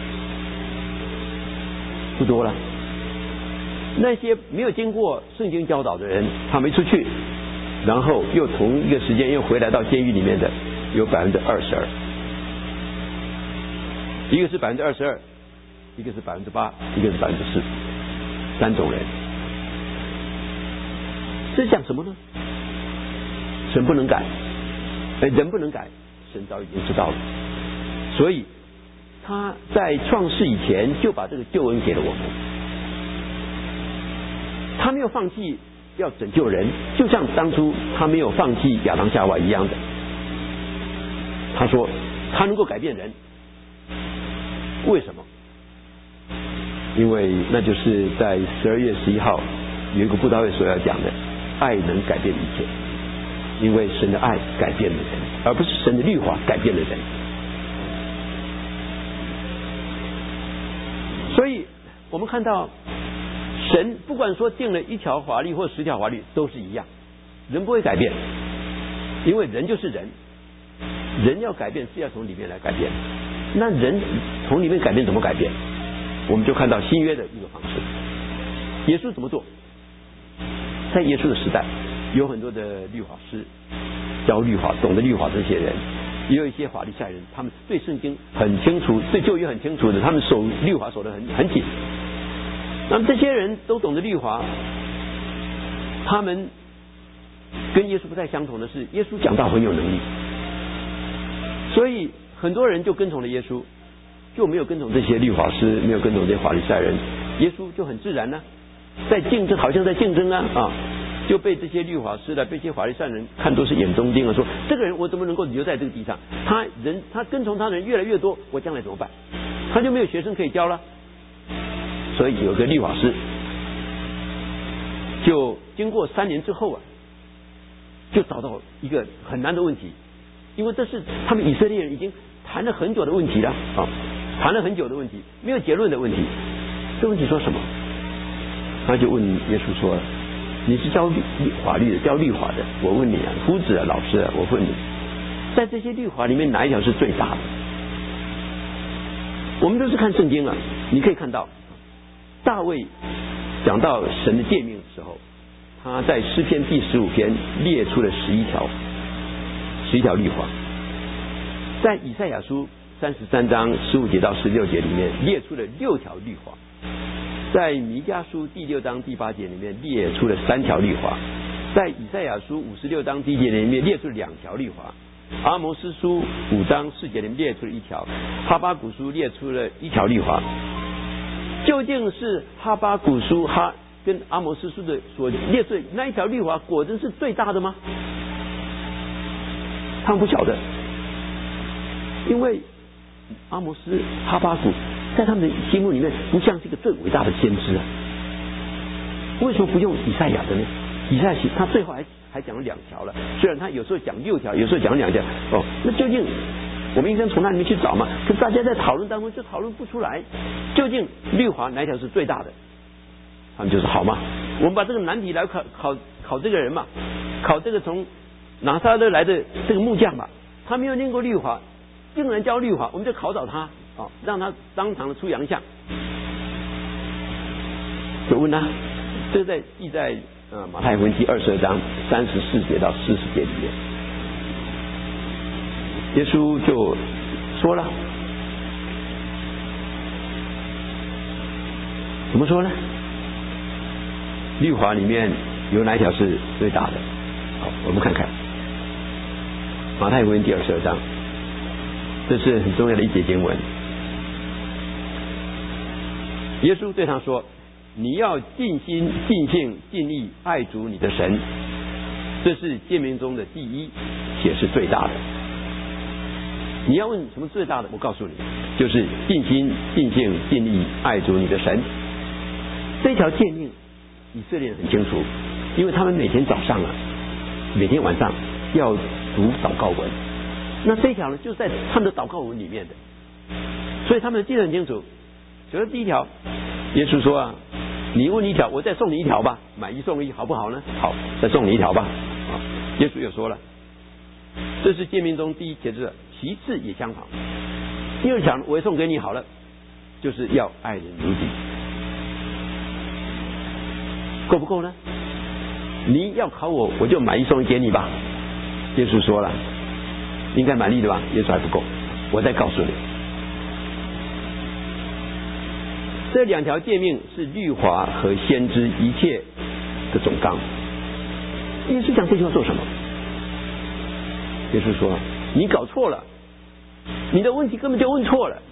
S1: 不多了。那些没有经过圣经教导的人，他没出去，然后又同一个时间又回来到监狱里面的有百分之二十二，一个是百分之二十二，一个是百分之八，一个是百分之四，三种人。这讲什么呢？神不能改，人不能改，神早已经知道了，所以他在创世以前就把这个救恩给了我们。他没有放弃要拯救人，就像当初他没有放弃亚当夏娃一样的。他说他能够改变人，为什么？因为那就是在十二月十一号有一个布道会所要讲的，爱能改变一切。因为神的爱改变了人，而不是神的律法改变了人。所以我们看到神不管说定了一条法律或十条法律都是一样，人不会改变，因为人就是人，人要改变是要从里面来改变。那人从里面改变怎么改变？我们就看到新约的一个方式。耶稣怎么做？在耶稣的时代有很多的律法师教律法懂得律法这些人，也有一些法利赛人，他们对圣经很清楚，对旧约很清楚的，他们守律法守得很很紧。那么这些人都懂得律法，他们跟耶稣不太相同的是，耶稣讲道很有能力，所以很多人就跟从了耶稣，就没有跟从这些律法师，没有跟从这些法利赛人，耶稣就很自然呢、啊，在竞争，好像在竞争啊啊，就被这些律法师的、被这些法利赛人看都是眼中钉啊，说这个人我怎么能够留在这个地上？他人他跟从他的人越来越多，我将来怎么办？他就没有学生可以教了。所以有个律法师， 就经过三年之后啊，就找到一个很难的问题，因为这是他们以色列人已经谈了很久的问题了啊，谈了很久的问题，没有结论的问题。这问题说什么？他就问耶稣说：“你是教律法律的，教律法的，我问你啊，夫子啊，老师啊，我问你，在这些律法里面哪一条是最大的？”我们都是看圣经啊，你可以看到大卫讲到神的诫命的时候，他在诗篇第十五篇列出了十一条，十一条律法。在以赛亚书三十三章十五节到十六节里面列出了六条律法。在弥迦书第六章第八节里面列出了三条律法，在以赛亚书五十六章第一节里面列出两条律法，阿摩司书五章四节里面列出了一条，哈巴谷书列出了一条律法。究竟是哈巴谷书哈跟阿摩司书的所列出的那一条律法果真是最大的吗？他们不晓得，因为阿摩司哈巴谷在他们的心目里面不像是一个最伟大的先知啊。为什么不用以赛亚的呢？以赛亚他最后还还讲了两条了，虽然他有时候讲六条，有时候讲两条。哦，那究竟我们应该从那里面去找嘛？可大家在讨论当中就讨论不出来，究竟律法哪一条是最大的？他们就是好嘛，我们把这个难题来考考考这个人嘛，考这个从拿撒勒来的这个木匠吧，他没有念过律法，竟然教律法，我们就考倒他。哦，让他当场的出洋相。就问他，这在记在呃马太福音第二十二章三十四节到四十节里面，耶稣就说了，怎么说呢？律法里面有哪一条是最大的？好，我们看看马太福音第二十二章，这是很重要的一节经文。耶稣对他说：“你要尽心、尽性、尽力爱主你的神，这是诫命中的第一，且是最大的。”你要问什么最大的？我告诉你，就是尽心、尽性、尽力爱主你的神。这条诫命，以色列人很清楚，因为他们每天早上啊，每天晚上要读祷告文。那这一条呢，就在他们的祷告文里面的，所以他们记得很清楚。比如第一条，耶稣说啊，你问一条，我再送你一条吧，买一送一，好不好呢？好，再送你一条吧。啊，耶稣又说了，这是诫命中第一节制，其次也相仿。第二条我也送给你好了，就是要爱人如己，够不够呢？你要考我，我就买一送一给你吧。耶稣说了，应该满意的吧？耶稣还不够，我再告诉你。这两条诫命是律法和先知一切的总纲。耶稣讲这句话做什么？耶稣说：“你搞错了，你的问题根本就问错了。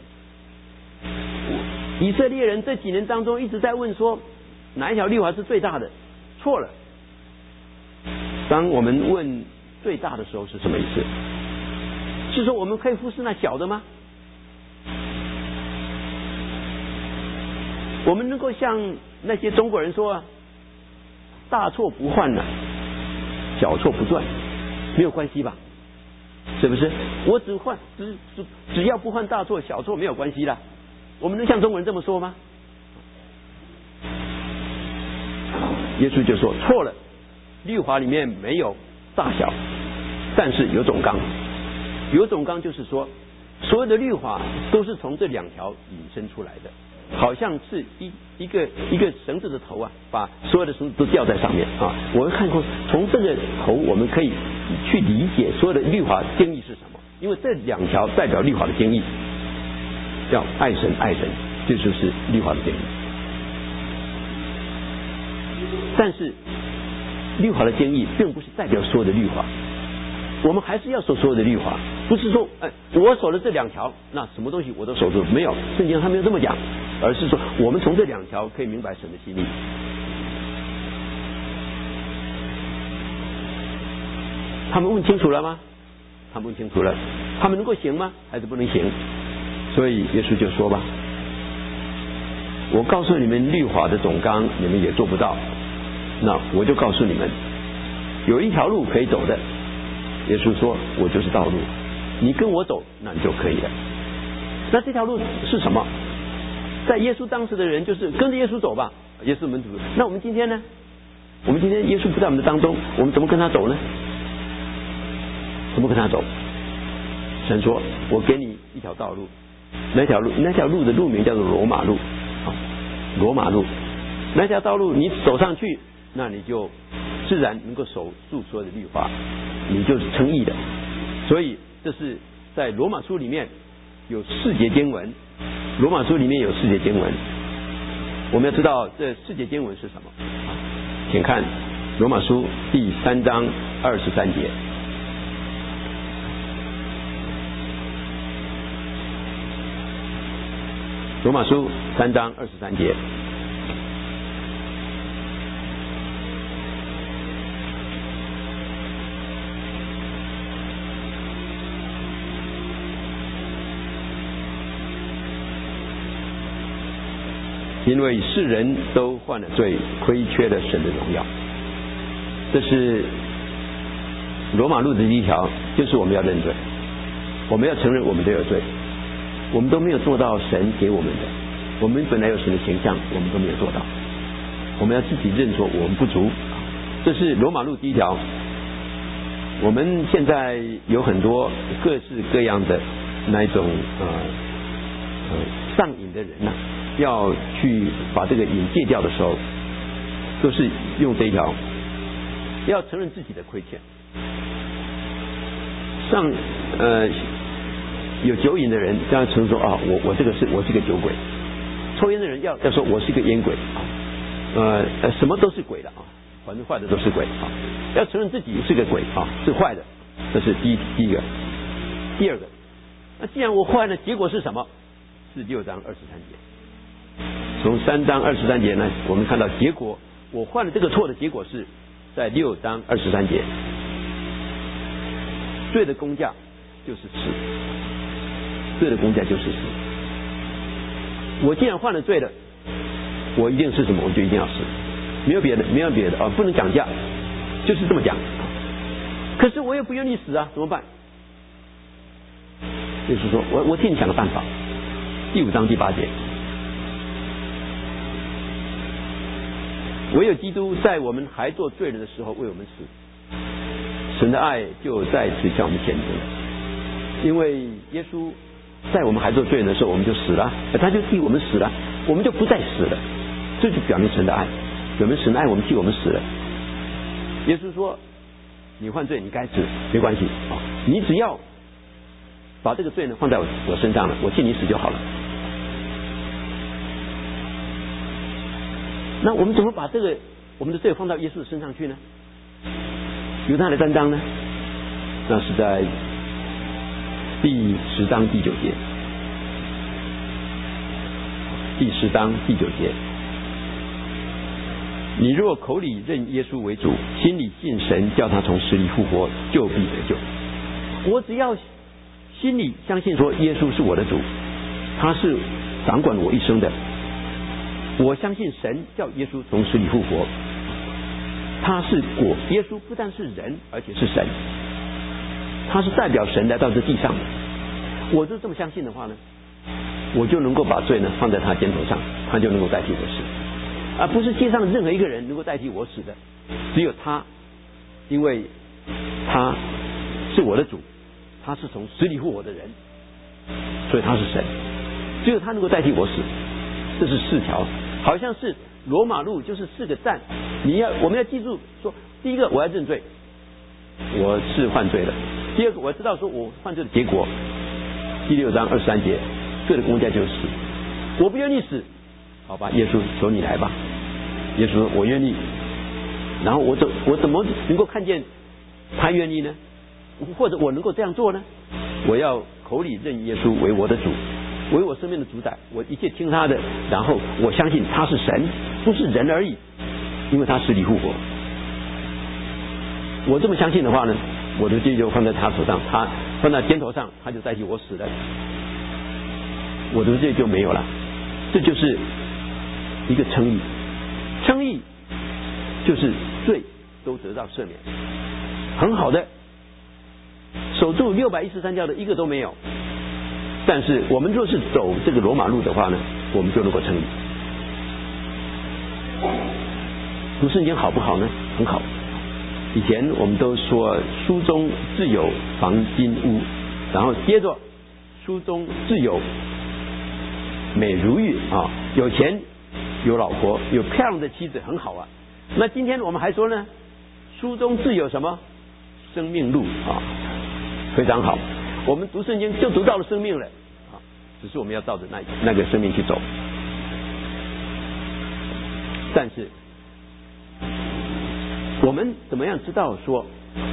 S1: 以色列人这几年当中一直在问说，哪一条律法是最大的？错了。当我们问最大的时候是什么意思？是说我们可以忽视那小的吗？我们能够像那些中国人说，大错不犯呢，小错不断，没有关系吧？是不是？我只犯只只只要不犯大错，小错没有关系啦。我们能像中国人这么说吗？耶稣就说错了，律法里面没有大小，但是有总纲。有总纲就是说，所有的律法都是从这两条引申出来的。好像是一一个一个绳子的头啊，把所有的绳子都吊在上面啊。我们看过，从这个头我们可以去理解所有的律法经义是什么，因为这两条代表律法的经义，要爱神爱人，这就是律法的经义。但是律法的经义并不是代表所有的律法，我们还是要守所有的律法，不是说哎，我守了这两条，那什么东西我都守住，没有，圣经上没有这么讲，而是说我们从这两条可以明白神的心意。他们问清楚了吗？他们问清楚了，他们能够行吗？还是不能行？所以耶稣就说吧，我告诉你们律法的总纲，你们也做不到， 那我就告诉你们，有一条路可以走的。耶稣说，我就是道路，你跟我走，那你就可以了。那这条路是什么？在耶稣当时的人就是跟着耶稣走吧，耶稣门徒。那我们今天呢？我们今天耶稣不在我们的当中，我们怎么跟他走呢？怎么跟他走？神说，我给你一条道路，那条路那条路的路名叫做罗马路，罗马路。那条道路你走上去，那你就自然能够守住所有的律法，你就是称义的。所以这是在罗马书里面有四节经文，罗马书里面有四节经文。我们要知道这四节经文是什么，请看罗马书第三章二十三节。罗马书三章二十三节，因为世人都犯了罪，亏缺了神的荣耀。这是罗马路的第一条，就是我们要认罪，我们要承认我们都有罪，我们都没有做到神给我们的，我们本来有神的形象，我们都没有做到，我们要自己认错我们不足。这是罗马路第一条。我们现在有很多各式各样的那一种呃呃上瘾的人呐、啊，要去把这个瘾戒掉的时候，都是用这一条，要承认自己的亏欠。上呃有酒瘾的人要承认说啊，我我这个是我是个酒鬼；抽烟的人要要说我是个烟鬼啊，呃呃什么都是鬼的啊，反正坏的都是鬼啊，要承认自己是个鬼啊，是坏的，这是第一第一个。第二个，那既然我坏了，结果是什么？是六章二十三节。从三章二十三节呢，我们看到结果，我犯了这个错的结果是在六章二十三节，罪的工价就是死，罪的工价就是死。我既然犯了罪了，我一定是什么？我就一定要死，没有别的，没有别的啊，不能讲价，就是这么讲。可是我又不愿意死啊，怎么办？就是说我我替你想个办法。第五章第八节，唯有基督在我们还做罪人的时候为我们死，神的爱就在此向我们显明。因为耶稣在我们还做罪人的时候我们就死了，他就替我们死了，我们就不再死了，这就表明神的爱，表明神的爱我们替我们死了。耶稣说，你犯罪你该死没关系，你只要把这个罪呢放在我我身上了，我替你死就好了。那我们怎么把这个我们的罪放到耶稣的身上去呢？由他来担当呢？那是在第十章第九节。第十章第九节，你若口里认耶稣为主，心里信神叫他从死里复活，就必得救。我只要心里相信说耶稣是我的主，他是掌管我一生的，我相信神叫耶稣从死里复活，他是果，耶稣不但是人，而且是神，他是代表神来到这地上的。我就这么相信的话呢，我就能够把罪呢放在他肩头上，他就能够代替我死，而不是街上任何一个人能够代替我死的，只有他，因为他是我的主，他是从死里复活的人，所以他是神，只有他能够代替我死。这是四条，好像是罗马路就是四个站，你要我们要记住说，第一个我要认罪，我是犯罪的；第二个我知道说我犯罪的结果，第六章二十三节，罪的工价就是死，我不愿意死，好吧，耶稣求你来吧，耶稣说我愿意，然后我怎我怎么能够看见他愿意呢？或者我能够这样做呢？我要口里认耶稣为我的主，为我生命的主宰，我一切听他的，然后我相信他是神，不是人而已，因为他死里复活。我这么相信的话呢，我的罪就放在他手上，他放在肩头上，他就代替我死了，我的罪就没有了。这就是一个称义，称义就是罪都得到赦免，很好的，守住六百一十三条的一个都没有。但是我们若是走这个罗马路的话呢，我们就能够称义。读圣经好不好呢？很好。以前我们都说书中自有黄金屋，然后接着书中自有美如玉啊，有钱有老婆有漂亮的妻子，很好啊。那今天我们还说呢，书中自有什么生命路啊，非常好。我们读圣经就读到了生命了啊，只是我们要照着那那个生命去走。但是我们怎么样知道说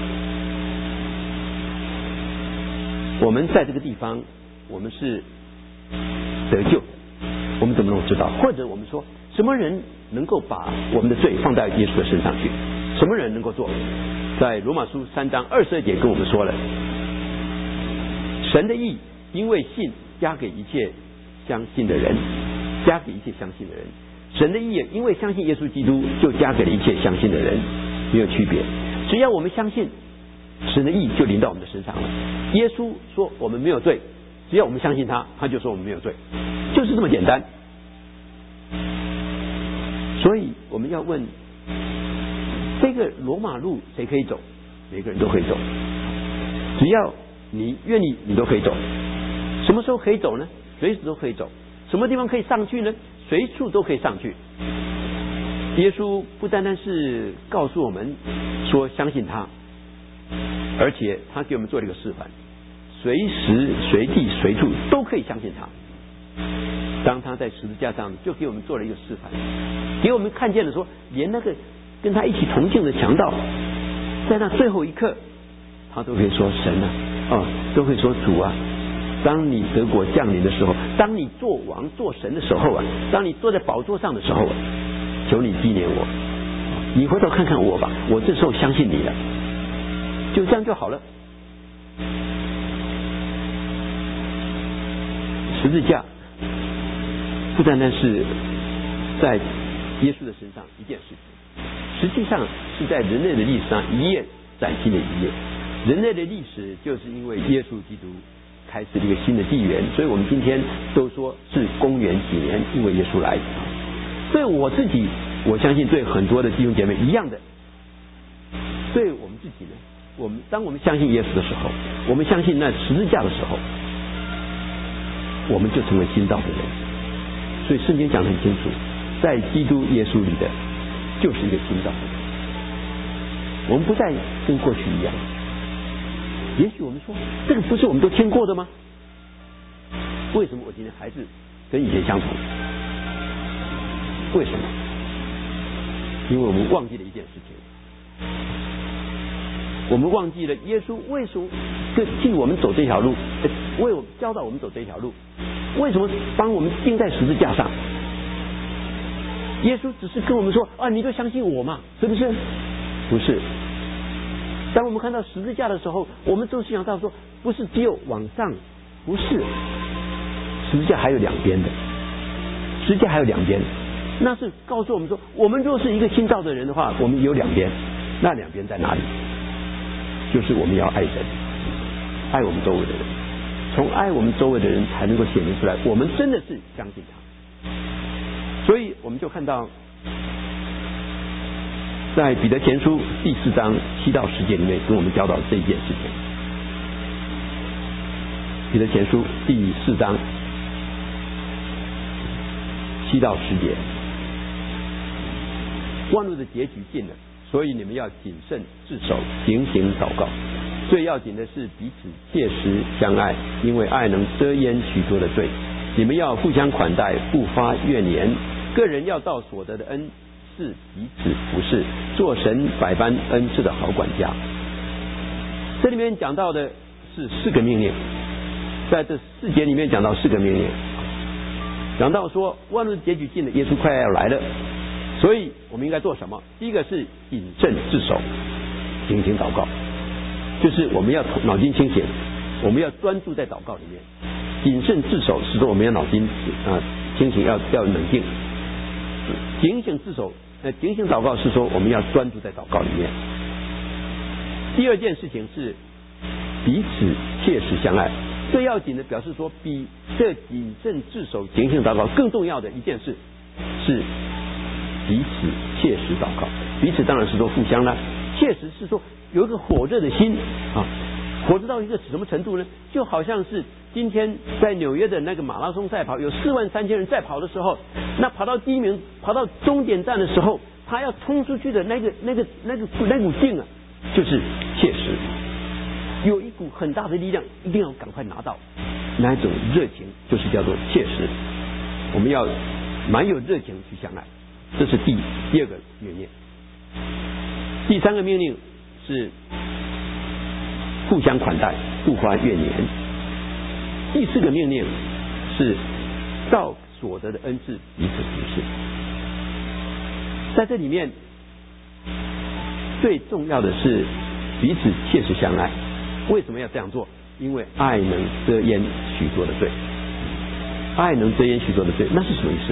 S1: 我们在这个地方我们是得救？我们怎么能够知道？或者我们说什么人能够把我们的罪放在耶稣的身上去？什么人能够做？在罗马书三章二十二节跟我们说了，神的义因为信加给一切相信的人，加给一切相信的人。神的义因为相信耶稣基督就加给了一切相信的人，没有区别。只要我们相信，神的义就临到我们的身上了。耶稣说我们没有罪，只要我们相信他，他就说我们没有罪，就是这么简单。所以我们要问，这个罗马路谁可以走？每个人都可以走，只要你愿意，你都可以走。什么时候可以走呢？随时都可以走。什么地方可以上去呢？随处都可以上去。耶稣不单单是告诉我们说相信他，而且他给我们做了一个示范，随时随地随处都可以相信他。当他在十字架上就给我们做了一个示范，给我们看见了说，连那个跟他一起同境的强盗，在那最后一刻他都可以说神啊，哦，都会说主啊，当你得国降临的时候，当你做王做神的时候啊，当你坐在宝座上的时候啊，求你纪念我，你回头看看我吧，我这时候相信你了，就这样就好了。十字架不单单是在耶稣的身上一件事情，实际上是在人类的历史上一页崭新的一页。人类的历史就是因为耶稣基督开始一个新的纪元，所以我们今天都说是公元几年，因为耶稣来。对我自己，我相信对很多的弟兄姐妹一样的，对我们自己呢，我们当我们相信耶稣的时候，我们相信那十字架的时候，我们就成为新造的人。所以圣经讲得很清楚，在基督耶稣里的就是一个新造的人，我们不再跟过去一样。也许我们说，这个不是我们都听过的吗？为什么我今天还是跟以前相同？为什么？因为我们忘记了一件事情，我们忘记了耶稣为什么替我们走这条路，为我们教导我们走这条路，为什么帮我们钉在十字架上？耶稣只是跟我们说啊，你就相信我嘛，是不是？不是。当我们看到十字架的时候，我们都想到说，不是只有往上，不是，十字架还有两边的，十字架还有两边，那是告诉我们说，我们若是一个新造的人的话，我们有两边，那两边在哪里？就是我们要爱人，爱我们周围的人，从爱我们周围的人才能够显明出来，我们真的是相信他。所以我们就看到，在彼得前书第四章七到十节里面跟我们教导这一件事情。彼得前书第四章七到十节，万物的结局近了，所以你们要谨慎自守，警醒祷告。最要紧的是彼此切实相爱，因为爱能遮掩许多的罪。你们要互相款待，不发怨言，个人要照所得的恩是彼此服侍，做神百般恩赐的好管家。这里面讲到的是四个命令，在这四节里面讲到四个命令，讲到说万物的结局近了，耶稣快要来了，所以我们应该做什么？第一个是谨慎自守，警醒祷告，就是我们要脑筋清醒，我们要专注在祷告里面。谨慎自守，使得我们要脑筋啊清醒，要要冷静。警醒自守， 呃，警醒祷告是说我们要专注在祷告里面。第二件事情是彼此切实相爱。最要紧的表示说，比这谨慎自守、警醒祷告更重要的一件事是彼此切实祷告。彼此当然是说互相啦，切实是说有一个火热的心啊，火热到一个什么程度呢？就好像是今天在纽约的那个马拉松赛跑，有四万三千人在跑的时候，那跑到第一名、跑到终点站的时候，他要冲出去的那个、那个、那个、那股劲啊，就是切实。有一股很大的力量，一定要赶快拿到，那一种热情就是叫做切实。我们要蛮有热情去相爱，这是第第二个命令。第三个命令是互相款待，不发怨言。第四个命令是照所得的恩赐彼此服侍。在这里面最重要的是彼此切实相爱。为什么要这样做？因为爱能遮掩许多的罪。爱能遮掩许多的罪，那是什么意思？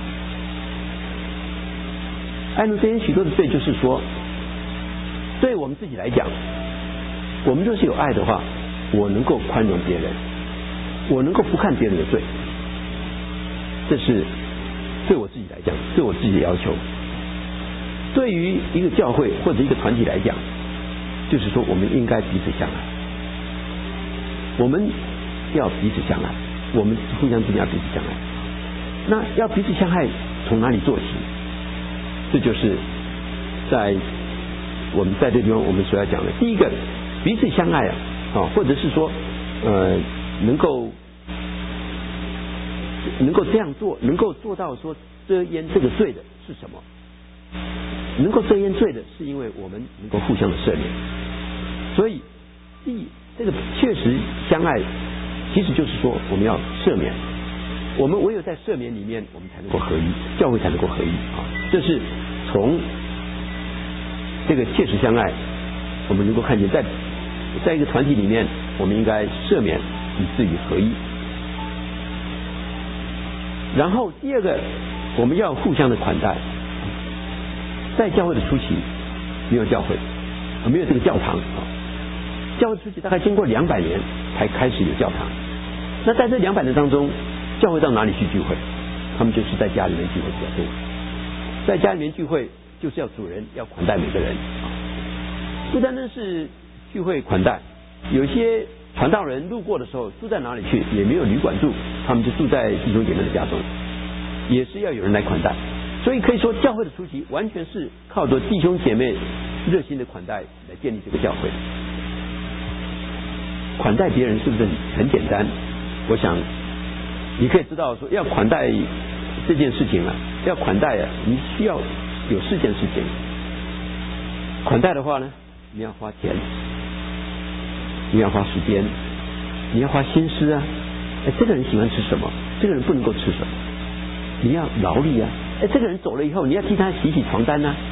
S1: 爱能遮掩许多的罪，就是说对我们自己来讲，我们若是有爱的话，我能够宽容别人，我能够不看别人的罪，这是对我自己来讲，对我自己的要求。对于一个教会或者一个团体来讲，就是说我们应该彼此相爱，我们要彼此相爱，我们互相之间要彼此相爱。那要彼此相爱从哪里做起？这就是在我们在这地方我们所要讲的第一个，彼此相爱啊，啊，或者是说呃能够能够这样做，能够做到说遮掩这个罪的是什么？能够遮掩罪的是因为我们能够互相的赦免。所以第这个确实相爱其实就是说我们要赦免，我们唯有在赦免里面我们才能够合一，教会才能够合一啊。这是从这个切实相爱我们能够看见，在在一个团体里面我们应该赦免以至于合一。然后第二个，我们要互相的款待。在教会的初期没有教会，没有这个教堂啊。教会初期大概经过两百年才开始有教堂。那在这两百年当中，教会到哪里去聚会？他们就是在家里面聚会比较多。在家里面聚会就是要主人要款待每个人啊，不单单是聚会款待，有些传道人路过的时候住在哪里去？也没有旅馆住，他们就住在弟兄姐妹的家中，也是要有人来款待。所以可以说教会的初期完全是靠着弟兄姐妹热心的款待来建立这个教会。款待别人是不是很简单？我想你可以知道说要款待这件事情啊，要款待啊，你需要有四件事情。款待的话呢，你要花钱，你要花时间，你要花心思啊。哎，这个人喜欢吃什么？这个人不能够吃什么？你要劳力啊。哎，这个人走了以后，你要替他洗洗床单啊。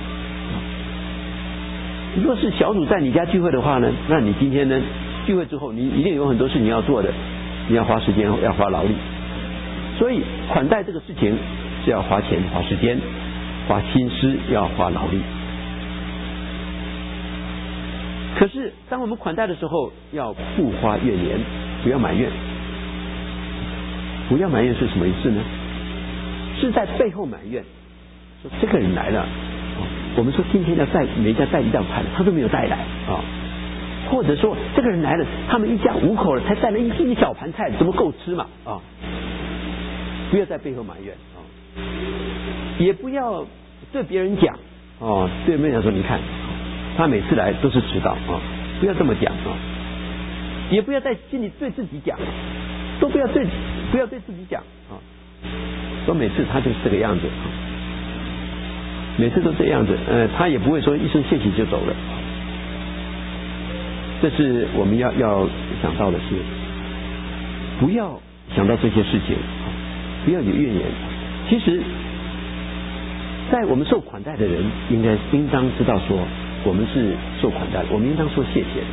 S1: 如果是小组在你家聚会的话呢，那你今天呢聚会之后，你一定有很多事情要做的，你要花时间，要花劳力。所以款待这个事情是要花钱、花时间、花心思，要花劳力。可是当我们款待的时候，要不发怨言，不要埋怨。不要埋怨是什么意思呢？是在背后埋怨，说这个人来了，我们说今天要带每家带一道盘，他都没有带来啊。或者说这个人来了，他们一家五口了，才带了一一小盘菜，怎么够吃嘛啊？不要在背后埋怨啊，也不要对别人讲哦，对别人讲说你看他每次来都是迟到啊，不要这么讲啊，也不要在心里对自己讲，都不要对不要对自己讲啊，说每次他就是这个样子啊，每次都这样子，呃，他也不会说一声谢谢就走了。这是我们要要想到的是，不要想到这些事情，不要有怨言。其实，在我们受款待的人，应该应当知道说，我们是受款待，我们应当说谢谢的。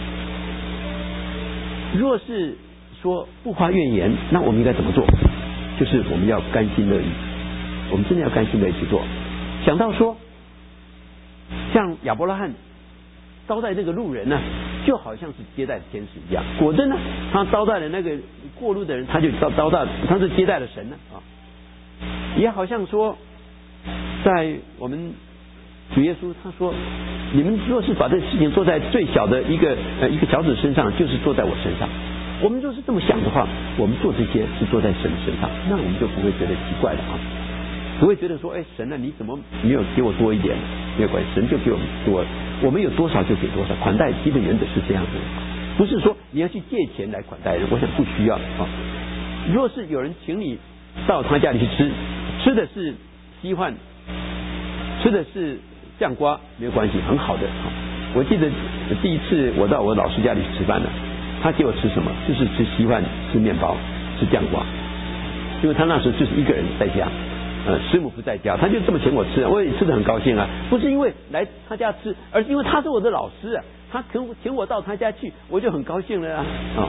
S1: 若是说不发怨言，那我们应该怎么做？就是我们要甘心乐意，我们真的要甘心乐意去做。 想到说，像亚伯拉罕招待那个路人呢，就好像是接待天使一样。果真呢，他招待了那个过路的人，他就招招待，他是接待了神呢啊。也好像说，在我们主耶稣他说，你们若是把这个事情做在最小的一个呃一个小子身上，就是做在我身上。我们若是这么想的话，我们做这些是做在神身上，那我们就不会觉得奇怪了啊，不会觉得说，哎，神啊，你怎么没有给我多一点？没有关系，神就给我们多，我们有多少就给多少。款待基本原则是这样子的，不是说你要去借钱来款待人，我想不需要啊。若是有人请你到他家里去吃，吃的是稀饭，吃的是酱瓜，没有关系，很好的。我记得第一次我到我老师家里去吃饭了，他给我吃什么？就是吃稀饭、吃面包、吃酱瓜，因为他那时候就是一个人在家，呃，师母不在家，他就这么请我吃，我也吃得很高兴啊。不是因为来他家吃，而是因为他是我的老师啊，他请请我到他家去，我就很高兴了啊。哦，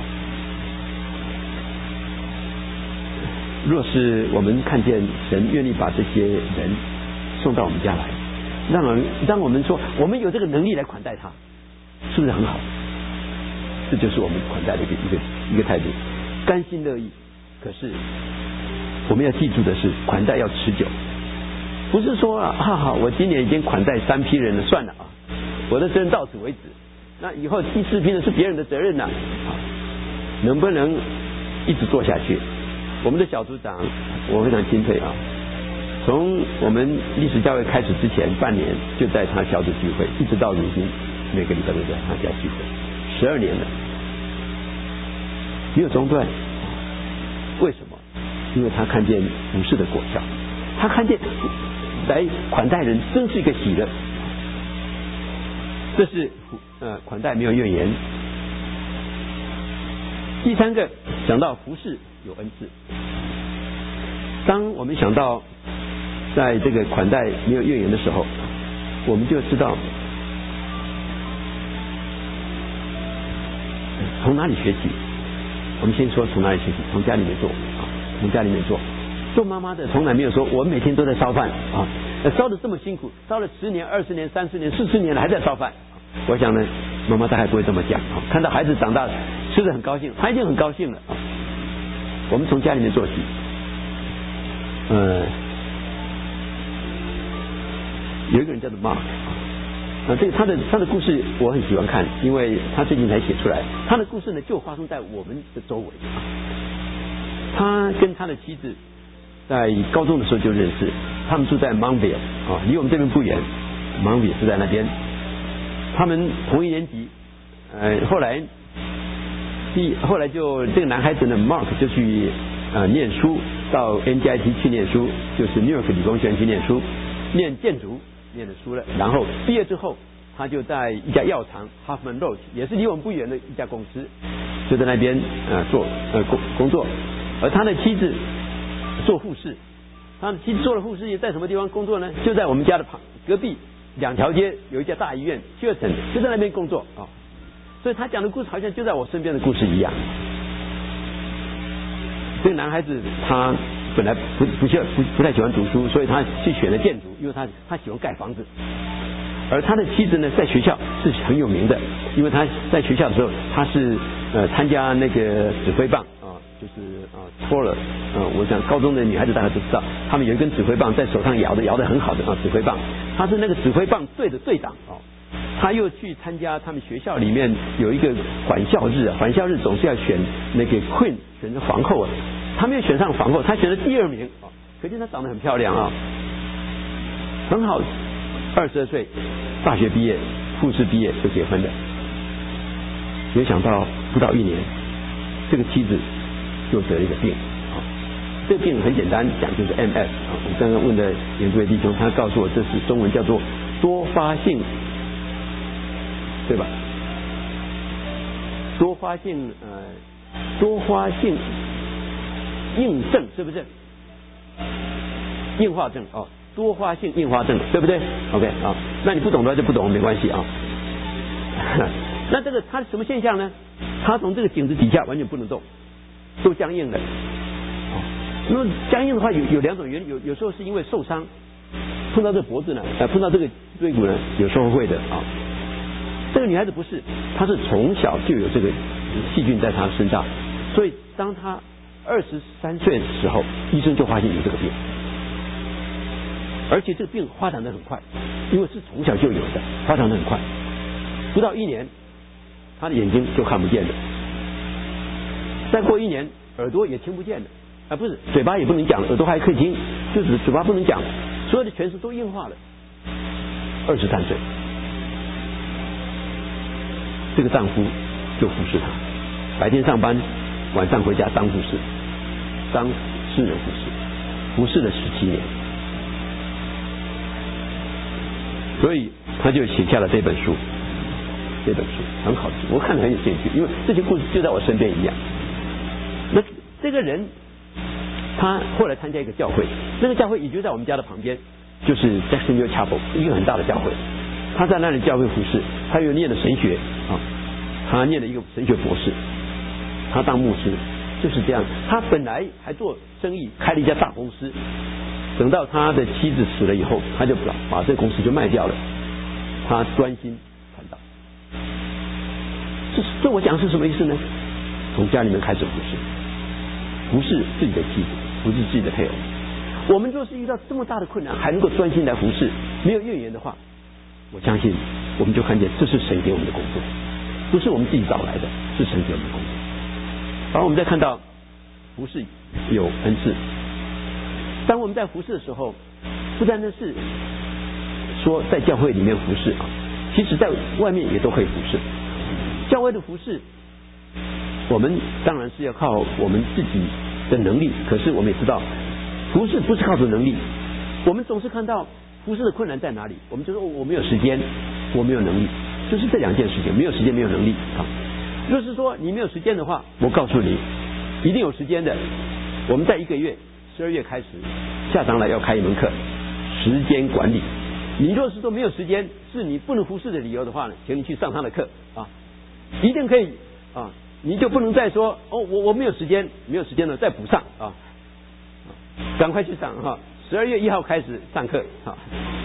S1: 若是我们看见神愿意把这些人送到我们家来，让人让我们说我们有这个能力来款待他，是不是很好？这就是我们款待的一个一个一个态度，甘心乐意。可是我们要记住的是，款待要持久，不是说啊，哈哈，我今年已经款待三批人了，算了啊，我的责任到此为止，那以后第四批呢是别人的责任呢、啊，能不能一直做下去？我们的小组长我非常钦佩啊，从我们历史教会开始之前半年就在他小组聚会，一直到如今每个礼拜都在他家聚会，十二年了，没有中断。为什么？因为他看见服事的果效，他看见来款待人真是一个喜乐，这是呃款待没有怨言。第三个，想到服事有恩赐。当我们想到在这个款待没有怨言的时候，我们就知道从哪里学起。我们先说从哪里学习，从家里面做啊，从家里面做。做妈妈的从来没有说我每天都在烧饭啊，烧的这么辛苦，烧了十年、二十年、三十年、四十年了还在烧饭。我想呢，妈妈大概不会这么讲啊。看到孩子长大吃得很高兴，他已经很高兴了啊。我们从家里面做起，呃，有一个人叫做 Mark 啊，这个他的他的故事我很喜欢看，因为他最近才写出来。他的故事呢，就发生在我们的周围。他跟他的妻子在高中的时候就认识，他们住在 Mountville 啊，离我们这边不远 ，Mountville 是在那边。他们同一年级，呃，后来第后来就这个男孩子呢 ，Mark 就去呃念书，到 N J I T 去念书，就是 New York 理工学院去念书，念建筑。念了书了，然后毕业之后，他就在一家药厂 Huffman Roche， 也是离我们不远的一家公司，就在那边呃做呃工工作。而他的妻子做护士，他的妻子做了护士也在什么地方工作呢？就在我们家的旁隔壁两条街有一家大医院 Chilton， 就在那边工作啊、哦。所以他讲的故事好像就在我身边的故事一样。这个男孩子他本来不不喜不不太喜欢读书，所以他去选了建筑，因为他他喜欢盖房子。而他的妻子呢，在学校是很有名的，因为他在学校的时候，他是呃参加那个指挥棒啊、呃，就是啊托了，呃，我想高中的女孩子大家都知道，他们有一根指挥棒在手上摇的，摇的很好的啊指挥棒，他是那个指挥棒队的队长哦。他又去参加他们学校里面有一个返校日啊，返校日总是要选那个 Queen 选择皇后啊。他没有选上皇后，他选了第二名啊，可见他长得很漂亮啊，很好。二十二岁，大学毕业，护士毕业就结婚了。没想到不到一年，这个妻子就得了一个病啊。这个病很简单讲，就是 M S 啊。我刚刚问的研究弟兄，他告诉我这是中文叫做多发性，对吧？多发性呃，多发性。硬症是不是？硬化症哦，多发性硬化症对不对 ？OK 啊，那你不懂的话就不懂，没关系啊。那这个它什么现象呢？它从这个颈子底下完全不能动，都僵硬的。那么僵硬的话有有两种原因，有有时候是因为受伤， 碰到这脖子呢，呃，碰到这个椎骨呢，有时候会的啊。这个女孩子不是，她是从小就有这个细菌在她身上，所以当她二十三岁的时候，医生就发现有这个病，而且这个病发展的很快，因为是从小就有的，发展的很快，不到一年，她的眼睛就看不见了，再过一年，耳朵也听不见了，啊，不是，嘴巴也不能讲了，耳朵还可以听，就是嘴巴不能讲，所有的全身都硬化了。二十三岁，这个丈夫就服侍她，白天上班，晚上回家当护士，当私人护士，服侍了十七年。所以他就写下了这本书，这本书很好听，我看得很有兴趣，因为这些故事就在我身边一样。那这个人他后来参加一个教会，那个教会也就在我们家的旁边，就是 Jacksonville Chapel， 一个很大的教会。他在那里教会服侍，他又念了神学啊，他念了一个神学博士，他当牧师，就是这样。他本来还做生意，开了一家大公司，等到他的妻子死了以后，他就把把这个公司就卖掉了，他专心传道。这这我讲是什么意思呢？从家里面开始服侍，不是自己的妻子，不是自己的配偶。我们若是遇到这么大的困难，还能够专心来服侍，没有怨言的话，我相信我们就看见这是神给我们的工作，不是我们自己找来的，是神给我们的工作。然后我们再看到服侍有恩赐，当我们在服侍的时候，不单单是说在教会里面服侍啊，其实在外面也都可以服侍。教会的服侍，我们当然是要靠我们自己的能力，可是我们也知道服侍不是靠着能力，我们总是看到服侍的困难在哪里，我们就说我没有时间，我没有能力，就是这两件事情，没有时间没有能力啊。若是说你没有时间的话，我告诉你一定有时间的。我们在一个月十二月开始，下长老要开一门课，时间管理。你若是说没有时间，是你不能服侍的理由的话呢，请你去上他的课啊，一定可以啊，你就不能再说哦，我我没有时间，没有时间了再补上啊，赶快去上哈。十二月一号开始上课啊。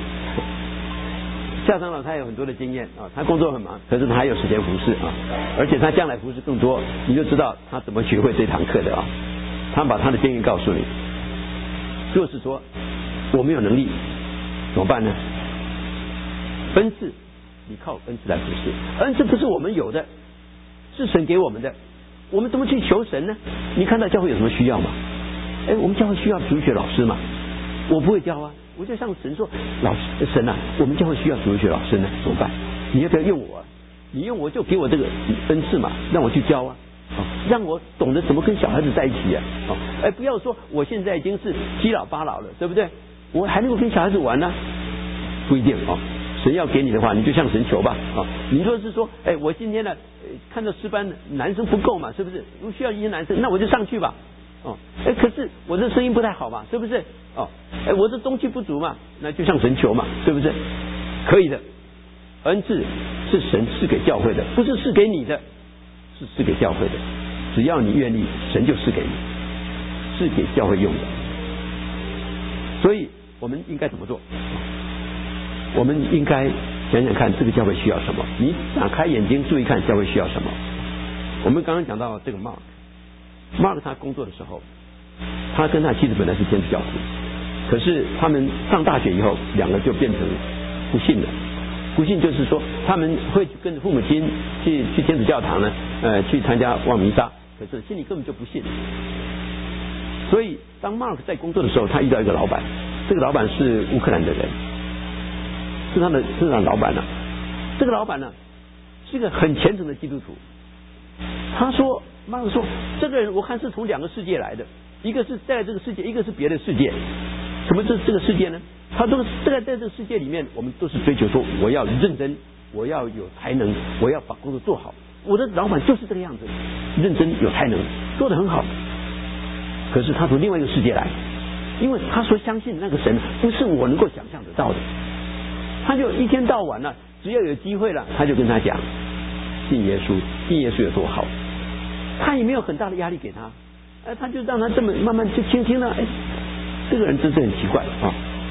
S1: 夏长老他有很多的经验啊，他工作很忙，可是他还有时间服侍啊，而且他将来服侍更多，你就知道他怎么学会这堂课的啊。他把他的经验告诉你。若是说我没有能力怎么办呢？恩赐，你靠恩赐来服侍，恩赐不是我们有的，是神给我们的，我们怎么去求神呢？你看到教会有什么需要吗？哎，我们教会需要主日学老师嘛，我不会教啊，我就向神说，老师神啊，我们教会需要主日学老师呢，怎么办？你要不要用我啊？你用我就给我这个恩赐嘛，让我去教啊，哦，让我懂得怎么跟小孩子在一起啊，哦，哎，不要说我现在已经是七老八老了，对不对？我还能够跟小孩子玩呢，啊？不一定哦。神要给你的话，你就向神求吧啊！你若是说，哎，我今天呢，看到诗班男生不够嘛，是不是？我需要一些男生，那我就上去吧。哦，哎，可是我这声音不太好嘛，是不是？哦，哎，我这中气不足嘛，那就向神求嘛，是不是？可以的，恩赐是神赐给教会的，不是赐给你的，是赐给教会的。只要你愿意，神就赐给你，是给教会用的。所以我们应该怎么做？我们应该想想看，这个教会需要什么？你打开眼睛注意看教会需要什么。我们刚刚讲到这个 Mark，Mark 他工作的时候，他跟他妻子本来是天主教徒，可是他们上大学以后，两个就变成不信了。不信就是说，他们会跟着父母亲去去天主教堂呢，呃，去参加望弥撒，可是心里根本就不信。所以当 Mark 在工作的时候，他遇到一个老板，这个老板是乌克兰的人。是他的是他的老板呢、啊，这个老板呢是一个很虔诚的基督徒。他说，马克说，这个人我看是从两个世界来的，一个是在这个世界，一个是别的世界。什么是这个世界呢？他都这个在这个世界里面，我们都是追求说我要认真，我要有才能，我要把工作做好。我的老板就是这个样子，认真有才能，做得很好。可是他从另外一个世界来，因为他所相信的那个神不是我能够想象得到的。他就一天到晚呢、啊，只要有机会了，他就跟他讲信耶稣，信耶稣有多好。他也没有很大的压力给他，哎，他就让他这么慢慢去倾听了。哎，这个人真是很奇怪啊！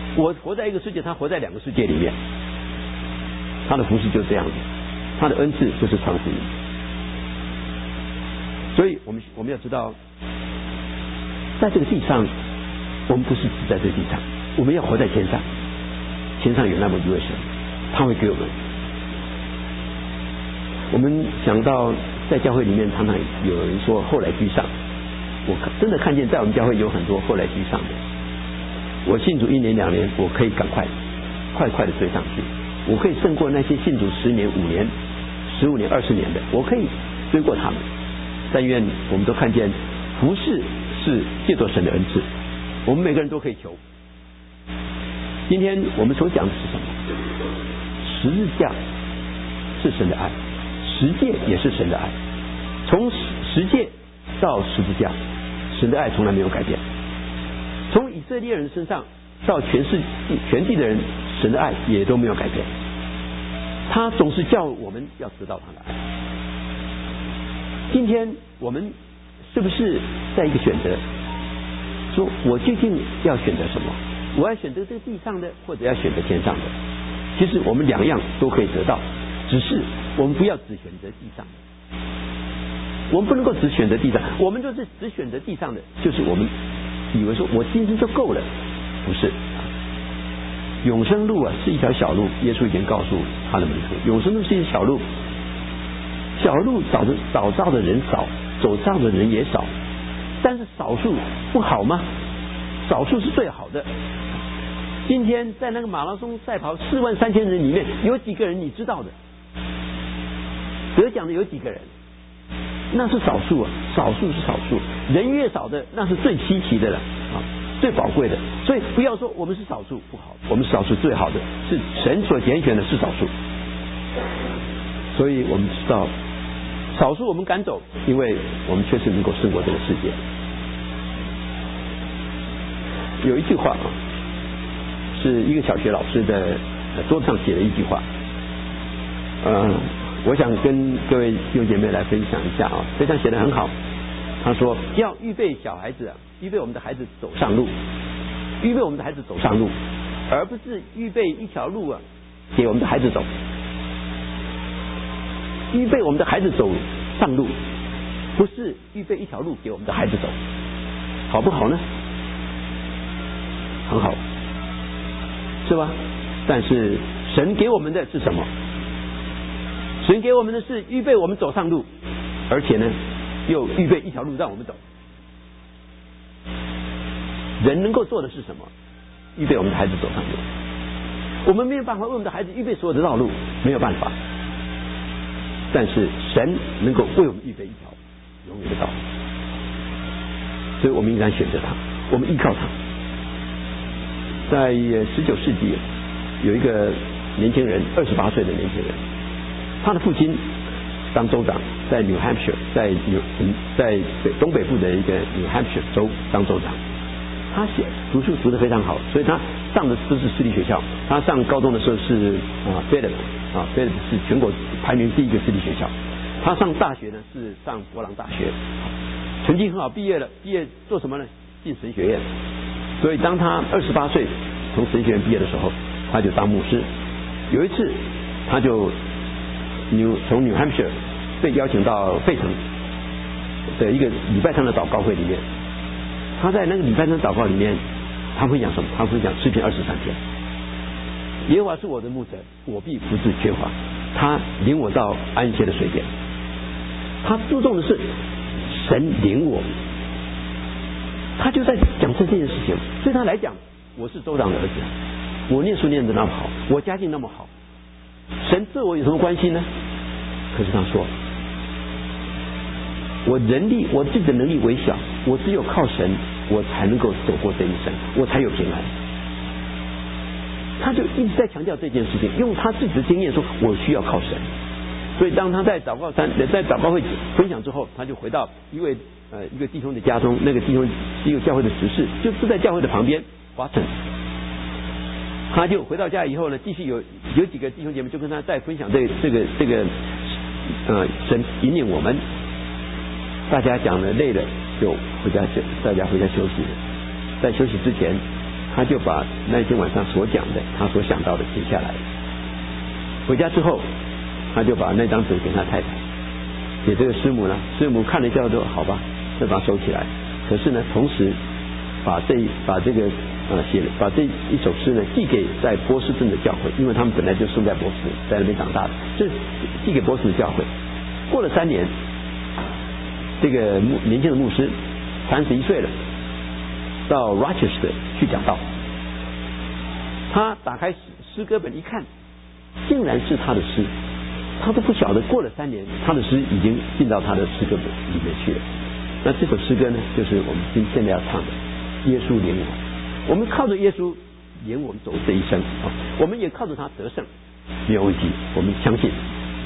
S1: 我活在一个世界，他活在两个世界里面。他的服事就是这样子，他的恩赐就是传福音。所以我们我们要知道，在这个地上，我们不是只在这个地上，我们要活在天上。天上有那么一位神，他会给我们。我们想到在教会里面，常常有人说后来居上，我真的看见在我们教会有很多后来居上的。我信主一年两年，我可以赶快快快的追上去，我可以胜过那些信主十年、五年、十五年、二十年的，我可以追过他们。但愿我们都看见服事是借着神的恩赐，我们每个人都可以求。今天我们所讲的是什么？十字架是神的爱，十诫也是神的爱。从十诫到十字架，神的爱从来没有改变。从以色列人身上到全世全地的人，神的爱也都没有改变。他总是叫我们要知道他的爱。今天我们是不是在一个选择？说我究竟要选择什么？我要选择这个地上的，或者要选择天上的？其实我们两样都可以得到，只是我们不要只选择地上的。我们不能够只选择地上，我们就是只选择地上的，就是我们以为说我今天就够了，不是。永生路啊是一条小路，耶稣已经告诉他的门徒，永生路是一条小路，小路找的找到的人少，走上的人也少，但是少数不好吗？少数是最好的。今天在那个马拉松赛跑四万三千人里面，有几个人你知道的？得奖的有几个人？那是少数啊，少数是少数，人越少的那是最稀奇的了啊，最宝贵的。所以不要说我们是少数不好，我们是少数最好的，是神所拣选的是少数。所以我们知道，少数我们赶走，因为我们确实能够胜过这个世界。有一句话啊，是一个小学老师的桌子上写的一句话，呃，我想跟各位弟兄姐妹来分享一下啊，非常写得很好。他说要预备小孩子啊，预备我们的孩子走上路，预备我们的孩子走上路，而不是预备一条路啊给我们的孩子走。预备我们的孩子走上路，不是预备一条路给我们的孩子走，好不好呢？很好，是吧？但是神给我们的是什么？神给我们的是预备我们走上路，而且呢又预备一条路让我们走。人能够做的是什么？预备我们的孩子走上路。我们没有办法为我们的孩子预备所有的道路，没有办法。但是神能够为我们预备一条永远的道路，所以我们应该选择他，我们依靠他。在十九世纪，有一个年轻人，二十八岁的年轻人，他的父亲当州长，在 New Hampshire， 在在东北部的一个 New Hampshire 州当州长。他写读书读得非常好，所以他上的都是私立学校。他上高中的时候是啊 Phillips 啊 Phillips 是全国排名第一个私立学校。他上大学呢是上伯朗大学，成绩很好，毕业了。毕业做什么呢？进神学院。所以当他二十八岁从神学院毕业的时候，他就当牧师。有一次他就纽从 New Hampshire 被邀请到费城的一个礼拜堂的祷告会里面。他在那个礼拜堂祷告里面，他会讲什么？他会讲诗篇二十三篇。耶和华是我的牧者，我必不致缺乏。他领我到安歇的水边。他注重的是神领我，他就在讲这件事情。对他来讲，我是州长的儿子，我念书念得那么好，我家境那么好，神对我有什么关系呢？可是他说，我人力我自己的能力微小，我只有靠神，我才能够走过这一生，我才有平安。他就一直在强调这件事情，用他自己的经验说，我需要靠神。所以当他在祷告山在祷告会分享之后，他就回到一位呃一个弟兄的家中，那个弟兄是一个教会的执事，就住在教会的旁边华城。他就回到家以后呢，继续有有几个弟兄姐妹就跟他再分享这个这个这个呃神引领我们。大家讲了累了，就回家休，大家回家休息。在休息之前， 他就把那天晚上所讲的，他所想到的写下来。回家之后，他就把那张纸给他太太，给这个师母呢，师母看了一下说好吧，就把它收起来。可是呢，同时把这把这个呃写把这一首诗呢寄给在波士顿的教会，因为他们本来就住在波士顿，在那边长大的，就寄给波士顿教会。过了三年，这个牧年轻的牧师三十一岁了，到 Rochester 去讲道。他打开诗歌本一看，竟然是他的诗，他都不晓得过了三年，他的诗已经进到他的诗歌本里面去了。那这首诗歌呢，就是我们今现在要唱的《耶稣领我》。我们靠着耶稣领我们走这一生啊，我们也靠着他得胜，没有问题，我们相信。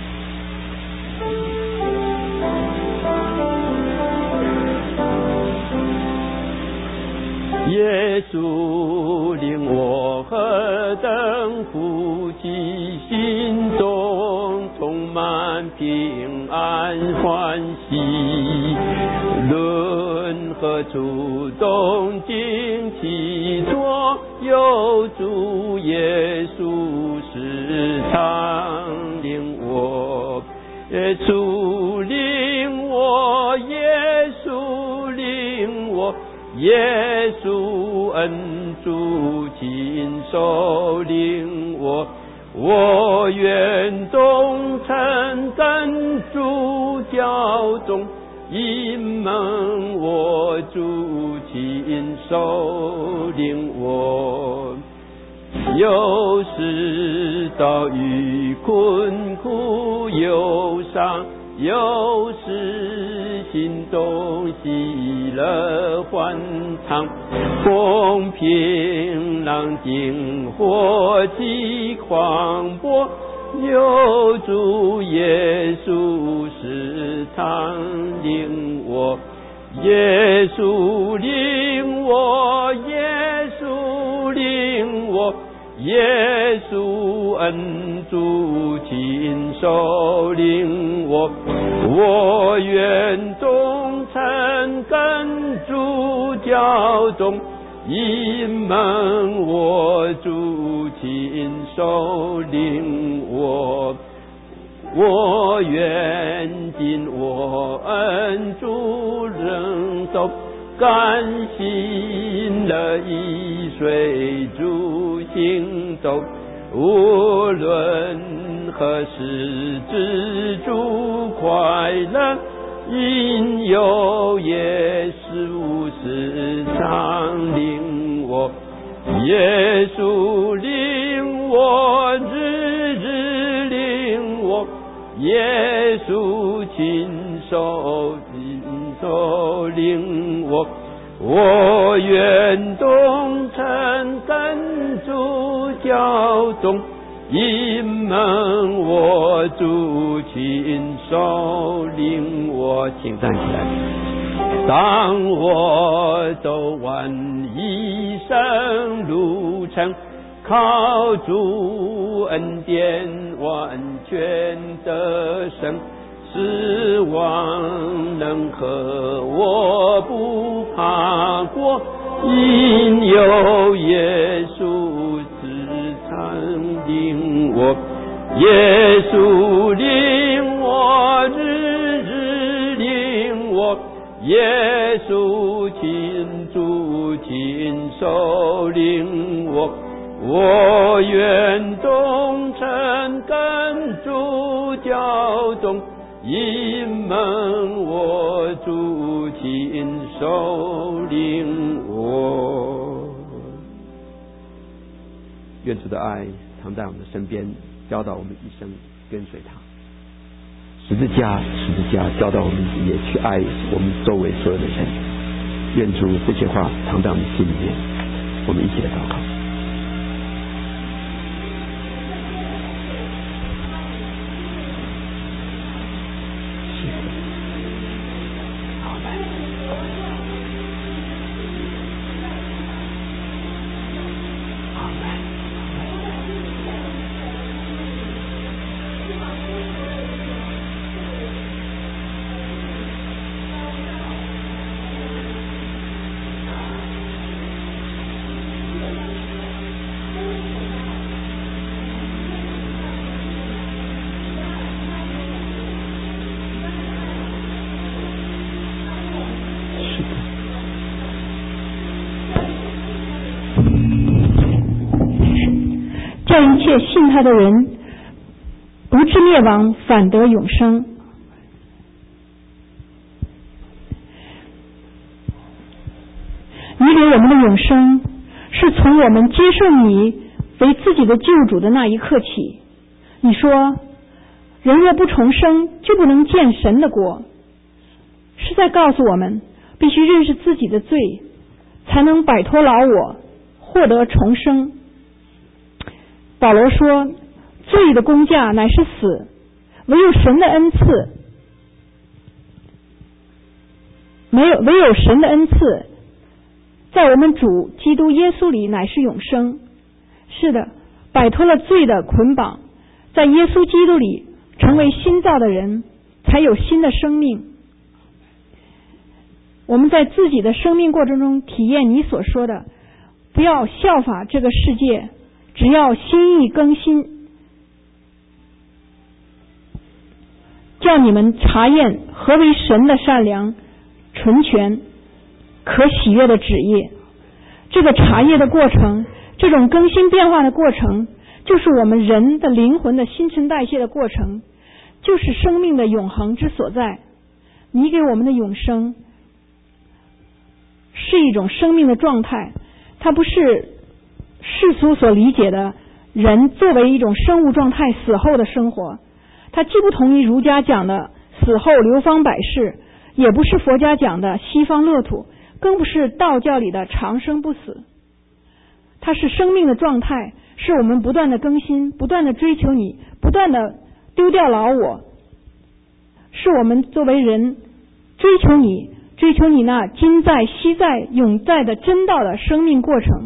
S1: 耶稣领我何等福气，心中充满平安欢喜，论何处动静起坐，有主耶稣时常领我，耶稣领我，耶稣领我，耶稣恩主亲手领我，我愿忠诚跟主教中，因蒙我主亲手领我。有时遭遇困苦忧伤，有时心中喜乐欢畅，风平浪静或激狂波，有主耶稣时常领我，耶稣领我，耶稣领我，耶稣恩主亲手领我，我愿忠诚跟主教中，因蒙我主亲手领我，我愿尽我恩主忍受，甘心乐意随主行走，无论何时知主快乐，因有耶稣时常领我，耶稣领我，日日领我，耶稣亲手亲手领我，我愿忠诚跟主教中，因蒙我主亲手领我。请站起来。当我走完一生路程，靠主恩典完全得胜，失望能和我不怕过，因有耶稣时常领我，耶稣领我，日日领我，耶稣亲主亲手领我，我愿忠诚跟主教中，因蒙我主亲手领我。愿主的爱常在我们的身边，教导我们一生跟随他。十字架，十字架，教导我们也去爱我们周围所有的人。愿主这些话常在我们心里面，我们一起来祷告。
S2: 叫一切信他的人不至灭亡，反得永生。你给我们的永生是从我们接受你为自己的救主的那一刻起。你说人若不重生就不能见神的国，是在告诉我们必须认识自己的罪，才能摆脱老我，获得重生。保罗说罪的工价乃是死，唯有神的恩赐没有唯有神的恩赐在我们主基督耶稣里乃是永生。是的，摆脱了罪的捆绑，在耶稣基督里成为新造的人，才有新的生命。我们在自己的生命过程中体验你所说的，不要效法这个世界，只要心意更新，叫你们查验何为神的善良、纯全、可喜悦的旨意。这个查验的过程，这种更新变化的过程，就是我们人的灵魂的新陈代谢的过程，就是生命的永恒之所在。你给我们的永生是一种生命的状态，它不是世俗所理解的人作为一种生物状态死后的生活，它既不同于儒家讲的死后流芳百世，也不是佛家讲的西方乐土，更不是道教里的长生不死。它是生命的状态，是我们不断的更新，不断的追求你，不断的丢掉老我，是我们作为人追求你，追求你那今在、昔在、永在的真道的生命过程。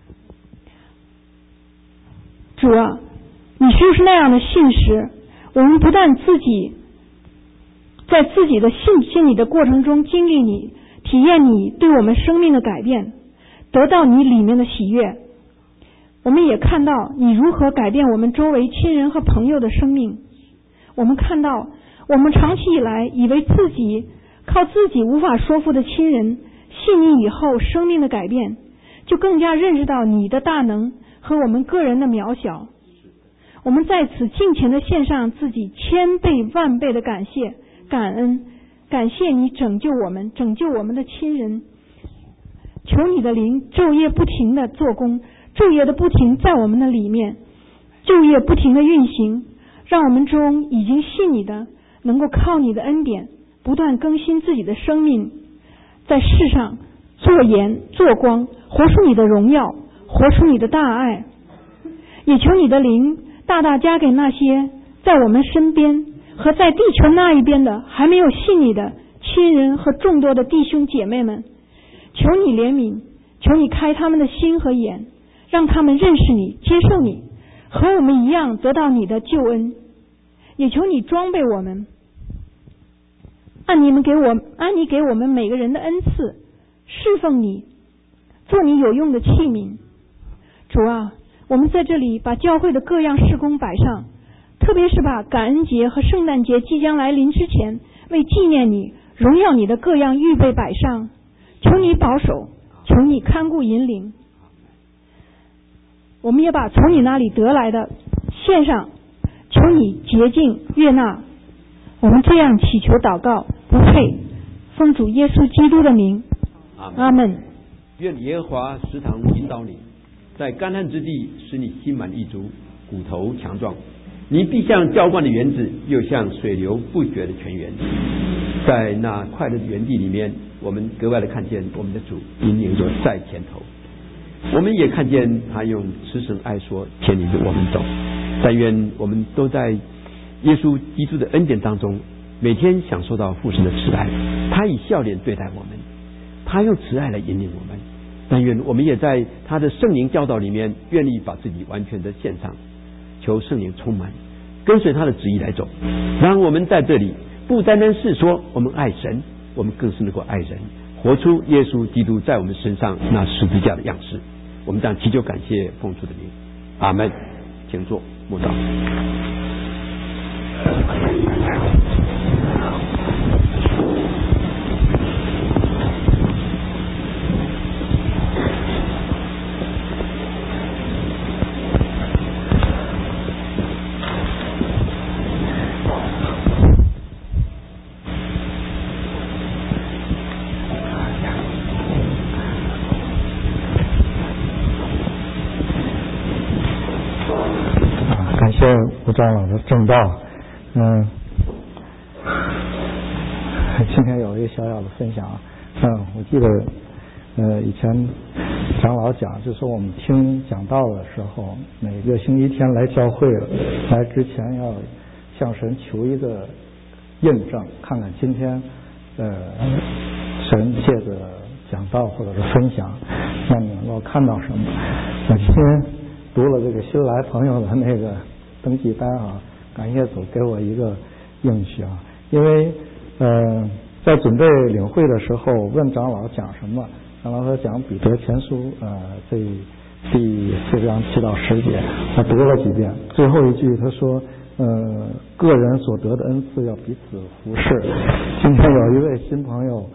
S2: 主啊，你就是那样的信实，我们不但自己在自己的信信你的过程中经历你，体验你对我们生命的改变，得到你里面的喜悦，我们也看到你如何改变我们周围亲人和朋友的生命。我们看到我们长期以来以为自己靠自己无法说服的亲人，信你以后生命的改变，就更加认识到你的大能和我们个人的渺小。我们在此敬虔的献上自己千倍万倍的感谢感恩，感谢你拯救我们，拯救我们的亲人。求你的灵昼夜不停的做工，昼夜的不停在我们的里面，昼夜不停的运行，让我们中已经信你的能够靠你的恩典不断更新自己的生命，在世上做盐做光，活出你的荣耀，活出你的大爱。也求你的灵大大加给那些在我们身边和在地球那一边的还没有信你的亲人和众多的弟兄姐妹们，求你怜悯，求你开他们的心和眼，让他们认识你，接受你，和我们一样得到你的救恩。也求你装备我们，按你们给我按你给我们每个人的恩赐，侍奉你，做你有用的器皿。主啊，我们在这里把教会的各样事工摆上，特别是把感恩节和圣诞节即将来临之前，为纪念你、荣耀你的各样预备摆上。求你保守，求你看顾引领。我们也把从你那里得来的献上，求你洁净悦纳。我们这样祈求祷告，不配，奉主耶稣基督的名，阿们。
S1: 愿耶和华时常引导你，在干旱之地使你心满意足，骨头强壮。你必像浇灌的园子，又像水流不绝的泉源。在那快乐的园地里面，我们格外的看见我们的主引领着在前头，我们也看见他用慈神爱说牵引着我们走。但愿我们都在耶稣基督的恩典当中，每天享受到父神的慈爱，他以笑脸对待我们，他用慈爱来引领我们。但愿我们也在他的圣灵教导里面，愿意把自己完全的献上，求圣灵充满，跟随他的旨意来走。让我们在这里不单单是说我们爱神，我们更是能够爱人，活出耶稣基督在我们身上那十字架的样式。我们这样祈求感谢奉主的名，阿们。请坐，默祷。
S3: 福长老的正道。嗯，今天有一个小小的分享。嗯，我记得呃以前长老讲，就说我们听讲道的时候，每个星期天来教会了，来之前要向神求一个印证，看看今天呃神借着讲道或者是分享，让你能够看到什么。我今天读了这个新来朋友的那个登记单啊，感谢主给我一个应许啊，因为呃在准备领会的时候问长老讲什么，长老说讲彼得前书呃这第四章七到十节，他读了几遍，最后一句他说呃个人所得的恩赐要彼此服侍。今天有一位新朋友